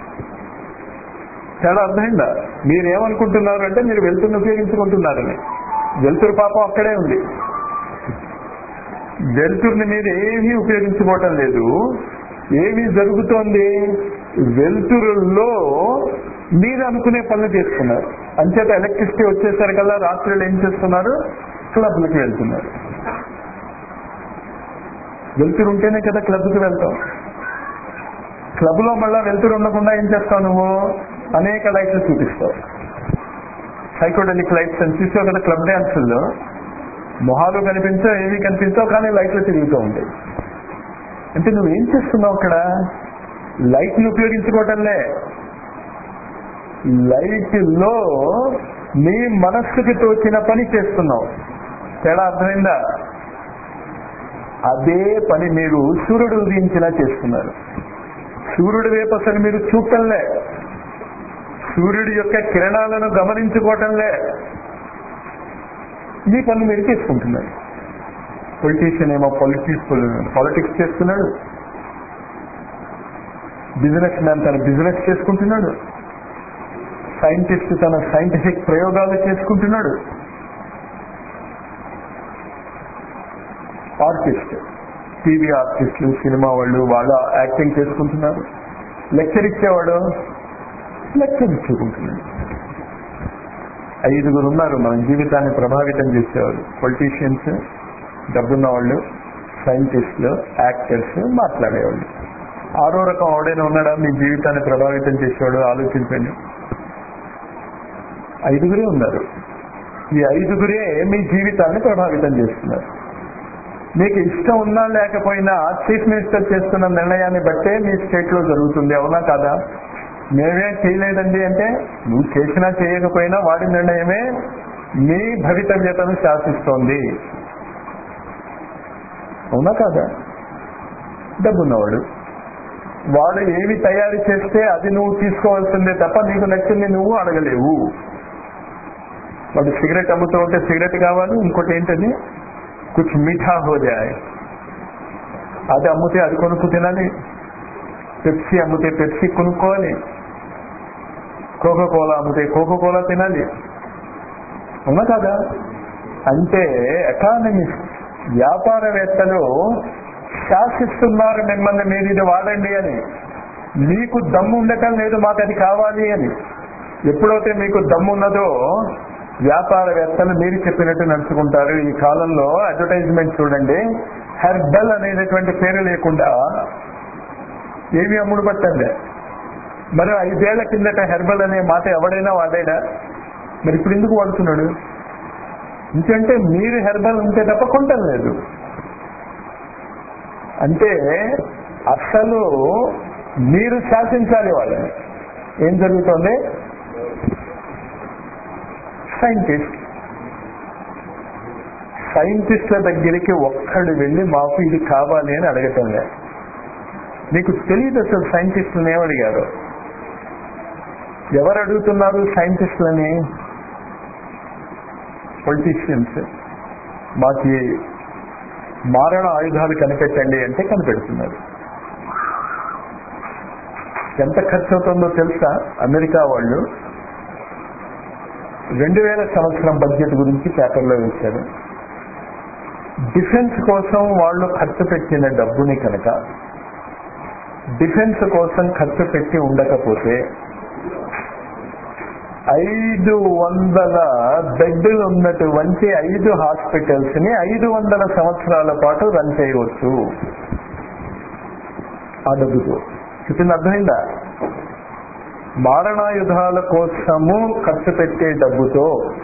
S1: చాలా అర్థమైందా? మీరేమనుకుంటున్నారు అంటే మీరు వెలుతురుని ఉపయోగించుకుంటున్నారని. వెలుతురు పాపం అక్కడే ఉంది, వెలుతురుని మీరు ఏమీ ఉపయోగించుకోవటం లేదు. ఏమి జరుగుతోంది? వెలుతురుల్లో మీరు అనుకునే పనులు చేస్తున్నారు. అంచేత ఎలక్ట్రిసిటీ వచ్చేసరికల్లా రాత్రులు ఏం చేస్తున్నారు? క్లబ్లకి వెళ్తున్నారు. వెలుతురు ఉంటేనే కదా క్లబ్కి వెళ్తాం. క్లబ్ లో మళ్ళా వెలుతురు ఉండకుండా ఏం చేస్తావు నువ్వు? అనేక లైట్లు చూపిస్తావు, సైకోడెలిక్ లైట్స్ అని చూసావు కదా క్లబ్ డాన్సుల్లో. మొహాలు కనిపించో ఏవి కనిపించావు, కానీ లైట్లు తిరుగుతూ ఉంటాయి. అంటే నువ్వేం చేస్తున్నావు అక్కడ? లైట్ ని ఉపయోగించుకోవటంలే, లైట్ లో నీ మనస్సుకి తోచిన పని చేస్తున్నావు. తేడా అర్థమైందా? అదే పని మీరు సూర్యుడు ఉదయించినా చేస్తున్నారు. సూర్యుడి వైపు అసలు మీరు చూడటంలే, సూర్యుడి యొక్క కిరణాలను గమనించుకోవటంలే, మీ పనులు మీరు చేసుకుంటున్నారు. పొలిటీషియన్ ఏమో పొలిటిక్స్ పాలిటిక్స్ చేస్తున్నాడు, బిజినెస్ మ్యాన్ తన బిజినెస్ చేసుకుంటున్నాడు, సైంటిస్ట్ తన సైంటిఫిక్ ప్రయోగాలు చేసుకుంటున్నాడు, ఆర్టిస్ట్ టీవీ ఆర్టిస్టులు సినిమా వాళ్ళు వాళ్ళ యాక్టింగ్ చేసుకుంటున్నారు, లెక్చర్ ఇచ్చేవాడు లెక్చర్ ఇచ్చుకుంటున్నాడు. ఐదుగురు ఉన్నారు మన జీవితాన్ని ప్రభావితం చేసేవాళ్ళు: పొలిటీషియన్స్, డబ్బున్న వాళ్ళు, సైంటిస్టులు, యాక్టర్స్, మాట్లాడేవాళ్ళు. ఆరో రకం ఎవడైనా ఉన్నాడా మీ జీవితాన్ని ప్రభావితం చేసేవాడు? ఆలోచించండి. ఐదుగురే ఉన్నారు. ఈ ఐదుగురే మీ జీవితాన్ని ప్రభావితం చేస్తున్నారు. మీకు ఇష్టం ఉన్నా లేకపోయినా చీఫ్ మినిస్టర్ చేస్తున్న నిర్ణయాన్ని బట్టే మీ స్టేట్ లో జరుగుతుంది, అవునా కాదా? మేమే చేయలేదండి అంటే నువ్వు చేసినా చేయకపోయినా వాడి నిర్ణయమే మీ భవితవ్యతను శాసిస్తోంది, అవునా కాదా? డబ్బున్నవాడు వాడు ఏమి తయారు చేస్తే అది నువ్వు తీసుకోవాల్సిందే తప్ప నీకు నచ్చింది నువ్వు అడగలేవు. వాడు సిగరెట్ అమ్ముతూ ఉంటే సిగరెట్ కావాలి, ఇంకోటి ఏంటది కుచ్ మీఠా హో జాయ్, అది అమ్ముతే అది కొనుక్కు తినాలి, పెప్సీ అమ్ముతే పెప్సీ కొనుక్కోవాలి, కోకో కోలా అమ్ముతే కోకో కోలా తినాలి, అవునా కాదా? అంటే ఎకానమిస్ట్ వ్యాపారవేత్తలు శాసిస్తున్నారు మిమ్మల్ని, మీరు ఇది వాడండి అని. మీకు దమ్ము ఉండటం లేదు మాకు అది కావాలి అని. ఎప్పుడైతే మీకు దమ్ము ఉన్నదో వ్యాపారవేత్తలు మీరు చెప్పినట్టు నడుచుకుంటారు. ఈ కాలంలో అడ్వర్టైజ్మెంట్ చూడండి, హెర్బల్ అనేటటువంటి పేరు లేకుండా ఏమి అమ్ముడు పట్టండి. మరి ఐదేళ్ల కిందట హెర్బల్ అనే మాట ఎవడైనా వాడాడా? మరి ఇప్పుడు ఎందుకు వాడుతున్నాడు? ఎందుకంటే మీరు హెర్బల్ ఉంటే తప్ప కొంటం లేదు. అంటే అసలు మీరు శాసించాలి వాళ్ళని. ఏం జరుగుతుంది? సైంటిస్ట్ సైంటిస్టుల దగ్గరికి ఒక్కడు వెళ్ళి మాకు ఇది కావాలి అని అడగటం లేదు. నీకు తెలియదు అసలు సైంటిస్టులను ఏమడిగారు. ఎవరు అడుగుతున్నారు సైంటిస్టులని? పొలిటీషియన్స్. మాకు మారణ ఆయుధాలు కనిపెట్టండి అంటే కనిపెడుతున్నారు. ఎంత ఖర్చు అవుతుందో తెలుసా? అమెరికా వాళ్ళు రెండు వేల సంవత్సరం బడ్జెట్ గురించి పేపర్లో వేశారు. డిఫెన్స్ కోసం వాళ్ళు ఖర్చు పెట్టిన డబ్బుని కనుక డిఫెన్స్ కోసం ఖర్చు పెట్టి ఉండకపోతే ఐదు వందల బెడ్లు ఉన్నటువంటి ఐదు హాస్పిటల్స్ ని ఐదు వందల సంవత్సరాల పాటు రన్ చేయవచ్చు ఆ డబ్బుతో. చెప్పింది అర్థమైందా? మారణాయుధాల కోసము ఖర్చు పెట్టే డబ్బుతో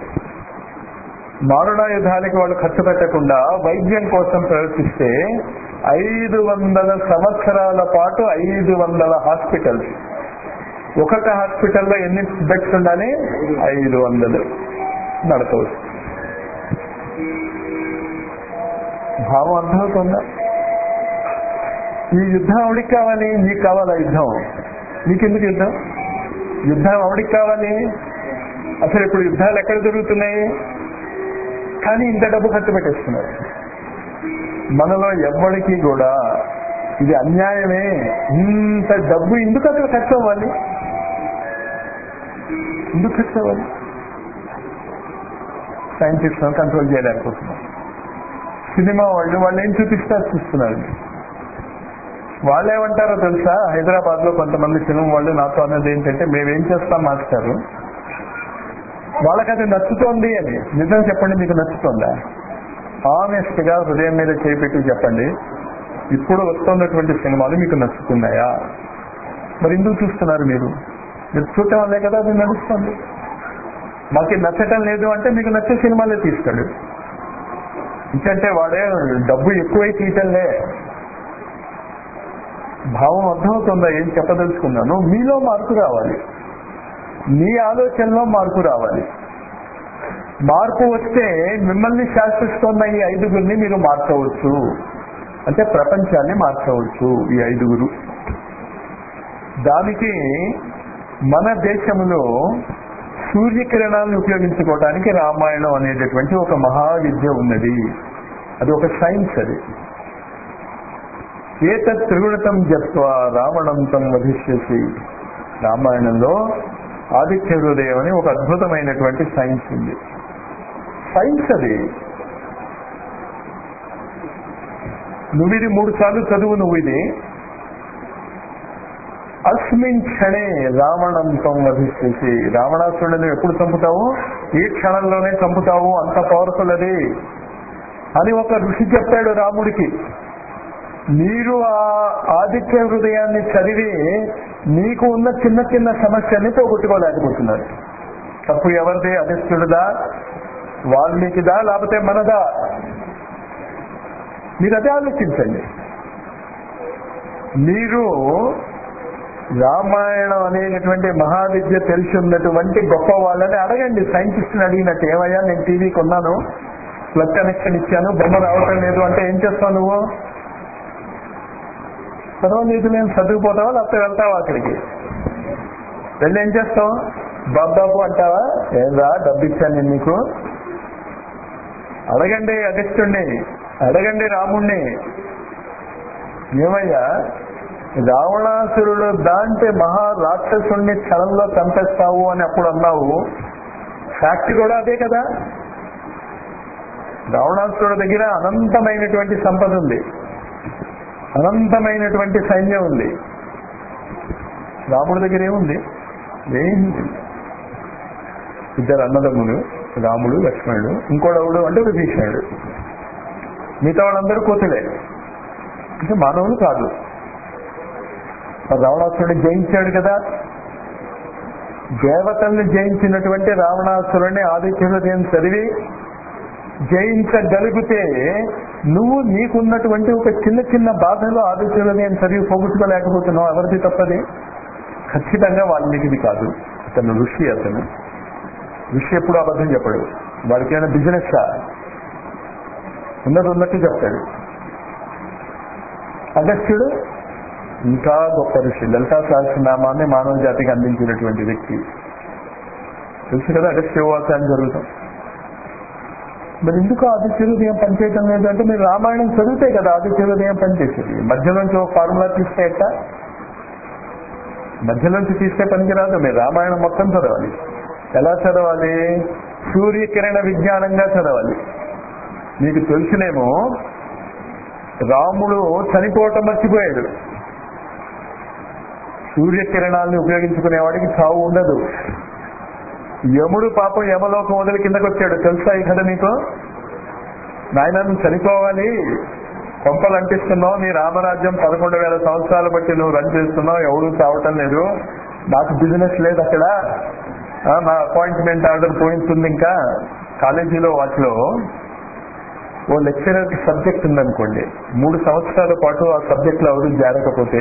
S1: మారణాయుధాలకి వాళ్ళు ఖర్చు పెట్టకుండా వైద్యం కోసం ప్రవర్తిస్తే ఐదు వందల సంవత్సరాల పాటు ఐదు వందల హాస్పిటల్స్. ఒక్కొక్క హాస్పిటల్లో ఎన్ని బెడ్స్ ఉండాలి? ఐదు వందలు నడపవచ్చు. భావం అర్థమవుతుందా? ఈ యుద్ధం ఎవడికి కావాలి? నీకు కావాలా యుద్ధం? నీకెందుకు యుద్ధం? యుద్ధం ఎవడికి కావాలి? అసలు ఇప్పుడు యుద్ధాలు ఎక్కడ జరుగుతున్నాయి? కానీ ఇంత డబ్బు ఖర్చు పెట్టేస్తున్నారు. మనలో ఎవ్వడికి కూడా ఇది అన్యాయమే. ఇంత డబ్బు ఎందుకు అసలు ఖర్చు అవ్వాలి? ఎందుకు ఖర్చు అవ్వాలి? సైంటిస్ట్ కంట్రోల్ చేయలేకపోతున్నాం. సినిమా వాళ్ళు వాళ్ళు ఏం చూపిస్తారు చూస్తున్నారు. వాళ్ళు ఏమంటారో తెలుసా? హైదరాబాద్ లో కొంతమంది సినిమా వాళ్ళు నాతో అన్నది ఏంటంటే, మేమేం చేస్తాం మాస్టారు, వాళ్ళకి అది నచ్చుతోంది అని. నిజం చెప్పండి, మీకు నచ్చుతోందా? ఆనెస్ట్ గా హృదయం మీద చేపెట్టి చెప్పండి, ఇప్పుడు వస్తున్నటువంటి సినిమాలు మీకు నచ్చుతున్నాయా? మరి ఎందుకు చూస్తున్నారు? మీరు మీరు చూడటం వల్లే కదా అది నడుస్తుంది. మాకు నచ్చటం లేదు అంటే మీకు నచ్చే సినిమాలే తీస్తాడు. ఎందుకంటే వాడే డబ్బు ఎక్కువై తీయటంలే. భావం అర్థమవుతుందా? ఏం చెప్పదలుచుకున్నాను? మీలో మార్పు రావాలి, మీ ఆలోచనలో మార్పు రావాలి. మార్పు వస్తే మిమ్మల్ని శాసిస్తున్న ఈ ఐదుగురిని మీరు మార్చవచ్చు. అంటే ప్రపంచాన్ని మార్చవచ్చు ఈ ఐదుగురు. దానికి మన దేశంలో సూర్యకిరణాలను ఉపయోగించుకోవడానికి రామాయణం అనేటటువంటి ఒక మహావిద్య ఉన్నది. అది ఒక సైన్స్. అది ఏతత్ త్రిగుణతం జప్వా రావణం తం వధిష్యసి. రామాయణంలో ఆదిత్య హృదయం అని ఒక అద్భుతమైనటువంటి సైన్స్ ఉంది. సైన్స్ అది. నువ్వు ఇది మూడు సార్లు చదువు. నువ్వు ఇది అస్మిన్ క్షణే రావణం తం వధిష్యసి. రావణాసురుడిని ఎప్పుడు చంపుతావు? ఈ క్షణంలోనే చంపుతావు, అంత పవర్ఫుల్ అది అని ఒక ఋషి చెప్పాడు రాముడికి. మీరు ఆ ఆదిత్య హృదయాన్ని చదివి మీకు ఉన్న చిన్న చిన్న సమస్యల్ని పోగొట్టుకోలేకపోతున్నారు. తప్పు ఎవరిదే? అగస్త్యుడిదా, వాల్మీకిదా, లేకపోతే మనదా? మీరు అదే ఆలోచించండి. మీరు రామాయణం అనేటటువంటి మహావిద్య తెలిసి ఉన్నటువంటి గొప్ప వాళ్ళని అడగండి. సైంటిస్ట్ని అడిగినట్టు, ఏమయ్యా నేను టీవీ కొన్నాను, ప్లగ్ కనెక్షన్ ఇచ్చాను, బొమ్మ రావటం లేదు అంటే ఏం చేస్తావు నువ్వు? పర్వాలేదు, నేను చదువుపోతావా లేకపోతే వెళ్తావా? అక్కడికి వెళ్ళి ఏం చేస్తావు? బాబాబు అంటావా? ఏం రా, డబ్బు ఇచ్చాను నేను నీకు. అడగండి అగస్త్యుణ్ణి, అడగండి రాముణ్ణి, ఏమయ్యా రావణాసురుడు దాంటే మహా రాక్షసుణ్ణి క్షణంలో చంపేస్తావు అని అప్పుడు అన్నావు. ఫ్యాక్ట్ కూడా అదే కదా. రావణాసురుడు దగ్గర అనంతమైనటువంటి సంపద ఉంది, అనంతమైనటువంటి సైన్యం ఉంది. రాముడి దగ్గర ఏముంది? ఏంటి? ఇద్దరు అన్నదమ్ములు, రాముడు లక్ష్మణుడు, ఇంకోడవుడు అంటే విభీషణుడు. మిగతా వాళ్ళందరూ కోతులే, అంటే మానవులు కాదు. రావణాసురుడు జయించాడు కదా. దేవతల్ని జయించినటువంటి రావణాసురుణ్ణి ఆదిత్య హృదయం చదివి జయించగలిగితే నువ్వు నీకున్నటువంటి ఒక చిన్న చిన్న బాధలు ఆదిత్య హృదయం చదివి పోగొట్టుకోలేకపోతున్నావు. ఎవరిది తప్పది? ఖచ్చితంగా వాల్మీకిది కాదు. అతను ఋషి. అతను ఋషి ఎప్పుడు అబద్ధం చెప్పడు. వాడికి ఏమైనా బిజినెస్ ఉన్నది ఉన్నట్టు చెప్తాడు. అగస్త్యుడు ఇంకా గొప్ప ఋషి. లలితా సహస్రనామాన్ని మానవ జాతికి అందించినటువంటి వ్యక్తి. తెలుసు కదా అగస్త్యోవాసాన్ని జరుగుతాం. మరి ఎందుకు ఆదిత్య హృదయం పనిచేయటం లేదు అంటే మీరు రామాయణం చదివితే కదా ఆదిత్య హృదయం పనిచేసేది. మధ్యలోంచి ఒక ఫార్ములా తీస్తే ఎట్ట? మధ్యలోంచి తీస్తే పనికిరాదు. మీరు రామాయణం మొత్తం చదవాలి. ఎలా చదవాలి? సూర్యకిరణ విజ్ఞానంగా చదవాలి. మీకు తెలుసునేమో రాముడు చనిపోవటం మర్చిపోయాడు. సూర్యకిరణాలను ఉపయోగించుకునేవాడికి చావు ఉండదు. యముడు పాపం యమలోకం వదిలి కిందకు వచ్చాడు. తెలుసా ఈ కథ నీకు? నాయన నువ్వు చనిపోవాలి, కొంపలు అంటిస్తున్నావు, నీ రామరాజ్యం పదకొండు వేల సంవత్సరాలు బట్టి నువ్వు రన్ చేస్తున్నావు, ఎవడూ చావటం లేదు, నాకు బిజినెస్ లేదు అక్కడ, నా అపాయింట్మెంట్ ఆర్డర్ పోయింటుంది. ఇంకా కాలేజీలో వాటిలో ఓ లెక్చరర్ సబ్జెక్ట్ ఉందనుకోండి, మూడు సంవత్సరాల పాటు ఆ సబ్జెక్ట్లో ఎవరు జారకపోతే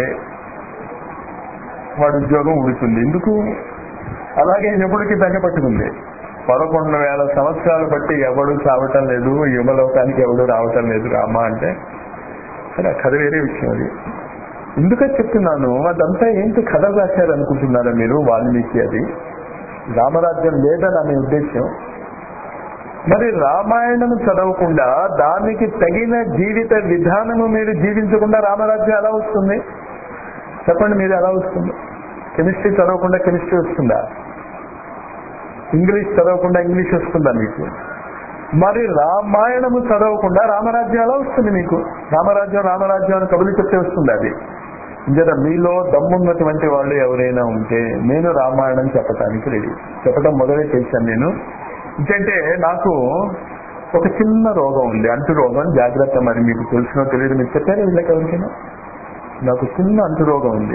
S1: వాడు ఉద్యోగం ఉడుతుంది. ఎందుకు? అలాగే యముడికి దగ్గ పట్టుకుంది. పదకొండు వేల సంవత్సరాలు బట్టి ఎవడు చావటం లేదు, యుమలోకానికి ఎవడు రావటం లేదు రామ అంటే. సరే ఆ కథ వేరే విషయం. అది ఎందుకని చెప్తున్నాను, అదంతా ఏంటి కథ రాశారు అనుకుంటున్నారా మీరు? వాల్మీకి అది రామరాజ్యం లేదని అనే ఉద్దేశం. మరి రామాయణం చదవకుండా దానికి తగిన జీవిత విధానము మీరు జీవించకుండా రామరాజ్యం ఎలా వస్తుంది చెప్పండి? మీరు ఎలా వస్తుంది? కెమిస్ట్రీ చదవకుండా కెమిస్ట్రీ వస్తుందా? ఇంగ్లీష్ చదవకుండా ఇంగ్లీష్ వస్తుందా మీకు? మరి రామాయణము చదవకుండా రామరాజ్యం ఎలా వస్తుంది మీకు? రామరాజ్యం రామరాజ్యం అని కబుర్లు చెప్తే వస్తుంది అది. ఇంకేదా మీలో దమ్మున్నటువంటి వాళ్ళు ఎవరైనా ఉంటే నేను రామాయణం చెప్పటానికి రెడీ. చెప్పడం మొదలే చేశాను నేను. ఎందుకంటే నాకు ఒక చిన్న రోగం ఉంది, అంటు రోగం. జాగ్రత్త, మరి మీకు తెలిసినో తెలియదు. మీకు చెప్పారు వీళ్ళకి ఎవరికైనా? నాకు చిన్న అంటు రోగం ఉంది.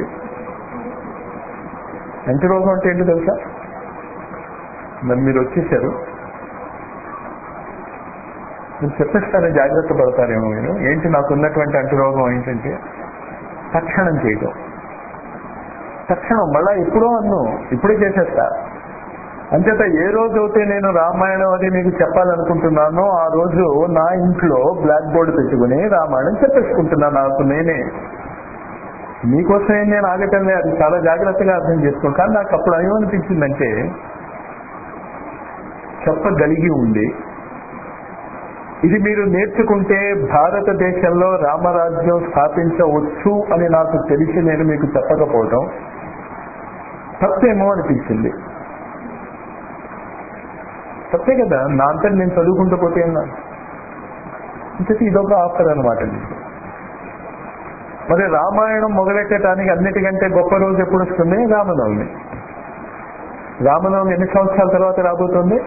S1: అంటు రోగం అంటే ఏంటి తెలుసా? మరి మీరు వచ్చేసారు, మీరు చెప్పేస్తారే, జాగ్రత్త పడతారేమో మీరు. ఏంటి నాకున్నటువంటి అంటు రోగం ఏంటంటే తక్షణం చేయటం. తక్షణం మళ్ళా ఎప్పుడో అన్ను ఇప్పుడే చేసేస్తా. అంచేత ఏ రోజు అయితే నేను రామాయణం అది మీకు చెప్పాలనుకుంటున్నానో ఆ రోజు నా ఇంట్లో బ్లాక్ బోర్డు పెట్టుకుని రామాయణం చెప్పేసుకుంటున్నా నాకు నేనే. మీకోసమే నేను ఆగటం లేదు, అది చాలా జాగ్రత్తగా అర్థం చేసుకోండి. కానీ నాకు అప్పుడు ఏమనిపించిందంటే చెప్పగలిగి ఉంది, ఇది మీరు నేర్చుకుంటే భారతదేశంలో రామరాజ్యం స్థాపించవచ్చు అని నాకు తెలిసి నేను మీకు చెప్పకపోవటం తప్పేమో అనిపించింది. తప్పే కదా, నా అంతా నేను చదువుకుంటూ పోతే ఇంకటి ఇదొక ఆఫర్ అనమాట. మరి రామాయణం మొదలెట్టడానికి అన్నిటికంటే గొప్ప రోజు ఎప్పుడు వస్తుంది? రామనవమి. రామనవమి ఎన్ని సంవత్సరాల తర్వాత రాబోతుంది?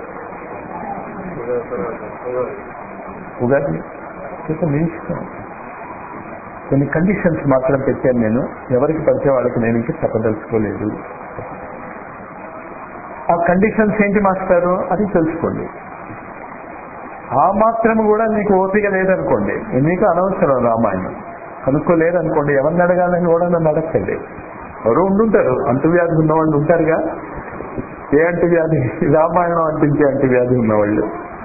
S1: ఉగాది. మీ ఇష్టం. కొన్ని కండిషన్స్ మాత్రం పెట్టాను నేను, ఎవరికి పరిచే వాళ్ళకి నేను ఇంకా చెప్పదలుచుకోలేదు. ఆ కండిషన్స్ ఏంటి మాస్టారు అది తెలుసుకోండి. ఆ మాత్రము కూడా మీకు ఓపిక లేదనుకోండి, మీకు అనవసరం రామాయణం. కనుక్కోలేదనుకోండి, ఎవరిని అడగాలని కూడా నన్ను అడగండి. ఎవరో ఉండుంటారు, అంటువ్యాధి ఉన్నవాళ్ళు ఉంటారుగా. ఏ అంటువ్యాధి? రామాయణం అంటించే అంటువ్యాధి ఉన్నవాళ్ళు.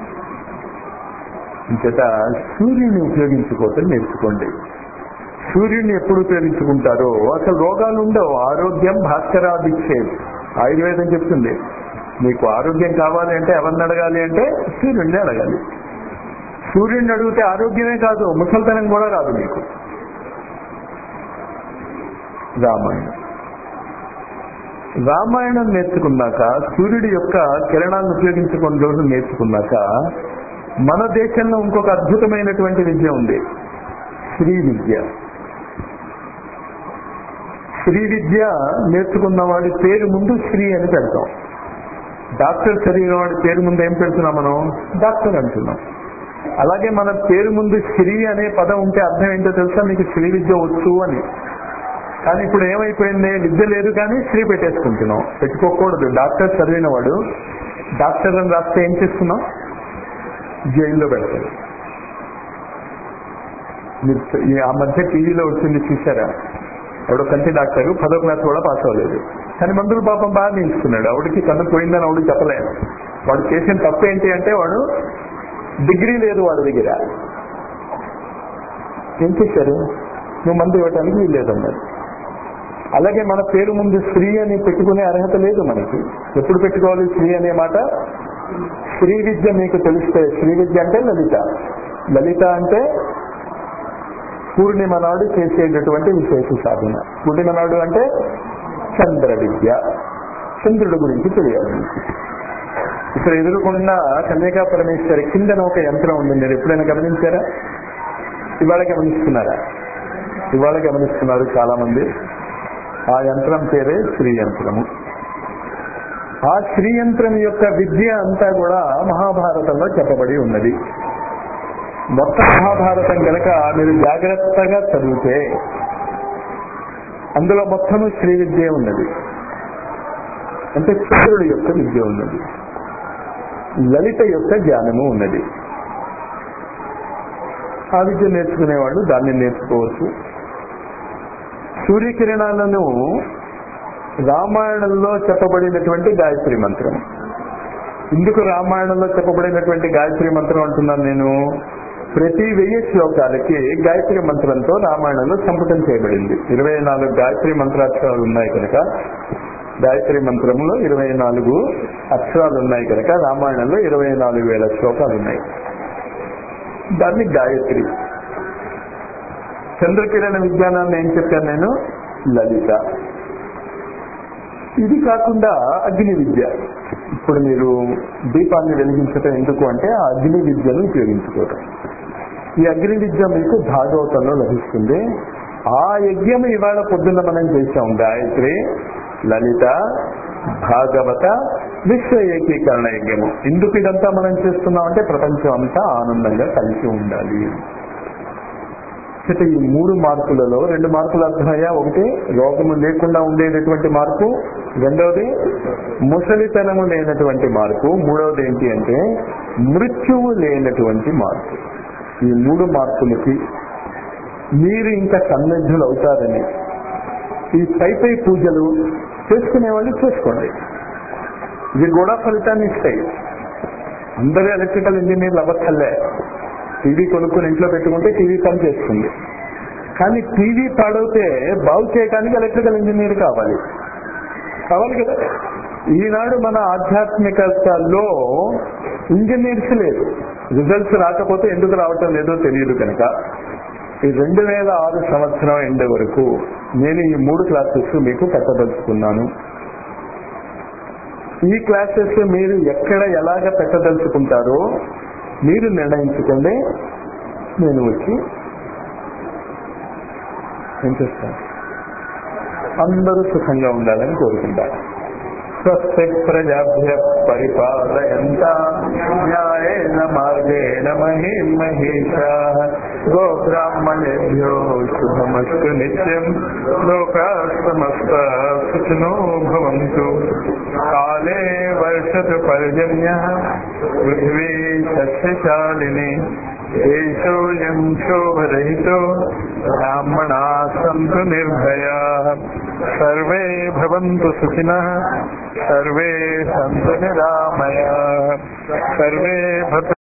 S1: ఇంచేత సూర్యుడిని ఉపయోగించుకోవటం నేర్చుకోండి. సూర్యుడిని ఎప్పుడు ఉపయోగించుకుంటారో అసలు రోగాలు ఉండవు. ఆరోగ్యం భాస్కరాదిచ్చేది ఆయుర్వేదం చెప్తుంది. మీకు ఆరోగ్యం కావాలి అంటే ఎవరిని అడగాలి అంటే సూర్యుడిని అడగాలి. సూర్యుడిని అడిగితే ఆరోగ్యమే కాదు, ముసల్తనం కూడా రాదు మీకు. రామాయణం రామాయణం నేర్చుకున్నాక, సూర్యుడి యొక్క కిరణాలను ఉపయోగించుకున్న రోజు నేర్చుకున్నాక, మన దేశంలో ఇంకొక అద్భుతమైనటువంటి విద్య ఉంది, శ్రీ విద్య. శ్రీ విద్య నేర్చుకున్న వాడి పేరు ముందు శ్రీ అని పెడతాం. డాక్టర్ చదివిన వాడి పేరు ముందు ఏం పెడుతున్నాం మనం? డాక్టర్ అంటున్నాం. అలాగే మన పేరు ముందు శ్రీ అనే పదం ఉంటే అర్థం ఏంటో తెలుసా మీకు? శ్రీ విద్య వచ్చు అని. కానీ ఇప్పుడు ఏమైపోయింది, విద్య లేదు కానీ స్త్రీ పెట్టేసుకుంటున్నాం. పెట్టుకోకూడదు. డాక్టర్ చదివిన వాడు డాక్టర్ అని రాస్తే ఏం చేస్తున్నాం, జైల్లో పెడతాడు. ఆ మధ్య టీవీలో వచ్చింది చూసారా, ఎవడో కంటి డాక్టర్ పదో క్లాస్ కూడా పాస్ అవ్వలేదు, కానీ మందులు పాపం బాగా నిలుచుకున్నాడు. ఆవిడకి కన్ను పోయిందని ఆవిడకి చెప్పలేదు. వాడు చేసిన తప్పు ఏంటి అంటే వాడు డిగ్రీ లేదు వాడి దగ్గర. ఏం చేశారు, నువ్వు మందు ఇవ్వటానికి వీలు లేదన్నారు. అలాగే మన పేరు ముందు స్త్రీ అని పెట్టుకునే అర్హత లేదు మనకి. ఎప్పుడు పెట్టుకోవాలి స్త్రీ అనే మాట? శ్రీ విద్య మీకు తెలిస్తే. శ్రీ విద్య అంటే లలిత. లలిత అంటే పూర్ణిమ నాడు చేసేటటువంటి విశేష సాధన. పూర్ణిమ నాడు అంటే చంద్ర విద్య. చంద్రుడి గురించి తెలియాలి. ఇక్కడ ఎదురుకుండా కన్యకా పరమేశ్వరి కిందన ఒక యంత్రం ఉంది. మీరు ఎప్పుడైనా గమనించారా? ఇవాళ గమనిస్తున్నారా? ఇవాళ గమనిస్తున్నారు చాలా మంది. ఆ యంత్రం పేరే శ్రీ యంత్రము. ఆ శ్రీ యంత్రం యొక్క విద్య అంతా కూడా మహాభారతంలో చెప్పబడి ఉన్నది. మొత్తం మహాభారతం కనుక మీరు జాగ్రత్తగా చదివితే అందులో మొత్తము శ్రీ విద్య ఉన్నది. అంటే చంద్రుడి యొక్క విద్య ఉన్నది, లలిత యొక్క జ్ఞానము ఉన్నది. ఆ విద్య నేర్చుకునేవాళ్ళు దాన్ని నేర్చుకోవచ్చు. సూర్యకిరణాలను రామాయణంలో చెప్పబడినటువంటి గాయత్రి మంత్రం. ఇందుకు రామాయణంలో చెప్పబడినటువంటి గాయత్రి మంత్రం అంటున్నాను నేను, ప్రతి వెయ్యి శ్లోకాలకి గాయత్రి మంత్రంతో రామాయణంలో సంపుటం చేయబడింది. ఇరవై నాలుగు గాయత్రి మంత్రాక్షరాలు ఉన్నాయి కనుక, గాయత్రి మంత్రంలో ఇరవై నాలుగు అక్షరాలు ఉన్నాయి కనుక రామాయణంలో ఇరవై నాలుగు వేల శ్లోకాలు ఉన్నాయి. దాన్ని గాయత్రి. చంద్రకిరణ విజ్ఞానాన్ని ఏం చెప్పాను నేను, లలిత. ఇది కాకుండా అగ్ని విద్య. ఇప్పుడు మీరు దీపాన్ని వెలిగించటం ఎందుకు అంటే ఆ అగ్ని విద్యను ఉపయోగించుకోవటం. ఈ అగ్ని విద్య మీకు భాగవతంలో లభిస్తుంది. ఆ యజ్ఞం ఇవాళ పొద్దున్న మనం చేశాం. గాయత్రి, లలిత, భాగవత, విశ్వ ఏకీకరణ యజ్ఞము. ఎందుకు ఇదంతా మనం చేస్తున్నాం అంటే ప్రపంచం అంతా ఆనందంగా కలిసి ఉండాలి. ఈ మూడు మార్పులలో రెండు మార్పులు అర్థమయ్యా. ఒకటి రోగము లేకుండా ఉండేటటువంటి మార్పు, రెండవది ముసలితనము లేనటువంటి మార్పు, మూడవది ఏంటి అంటే మృత్యువు లేనటువంటి మార్పు. ఈ మూడు మార్పులకి మీరు ఇంకా సన్నిధులు అవుతారని ఈ పై పై పూజలు చేసుకునే వాళ్ళు చేసుకోండి. ఇవి కూడా ఫలితాన్ని ఇస్తాయి. అందరూ ఎలక్ట్రికల్ ఇంజనీర్లు అవ్వక్కర్లే. టీవీ కొనుక్కుని ఇంట్లో పెట్టుకుంటే టీవీ పని చేస్తుంది. కానీ టీవీ పాడవుతే బాగు చేయడానికి ఎలక్ట్రికల్ ఇంజనీర్ కావాలి కావాలి కదా. ఈనాడు మన ఆధ్యాత్మికతలో ఇంజనీర్స్ లేదు. రిజల్ట్స్ రాకపోతే ఎందుకు రావటం లేదో తెలియదు కనుక ఈ రెండు వేల ఆరు సంవత్సరం ఎండే వరకు నేను ఈ మూడు క్లాసెస్ మీకు పెట్టదలుచుకున్నాను. ఈ క్లాసెస్ మీరు ఎక్కడ ఎలాగ పెట్టదలుచుకుంటారో మీరు నిర్ణయించుకోండి. నేను వచ్చి ఏం చేస్తాను, అందరూ సుఖంగా ఉండాలని కోరుకుంటాను. స్వస్తి ప్రజాభ్య పరిపాలయంతాం న్యాయేన మార్గేణ మహీం మహీషాః గోబ్రాహ్మణేభ్యో శుభమస్తు నిత్యం లోకాః సమస్తాః సుఖినో భవంతు. కాలే వర్షతు పర్జన్యః పృథివీ సస్యశాలినీ దేశోऽयं శోభరహితో బ్రాహ్మణాः సంతు నిర్భయాः. సర్వే భవంతు సుఖినః, సర్వే సంతు నిరామయాः, సర్వే భద్ర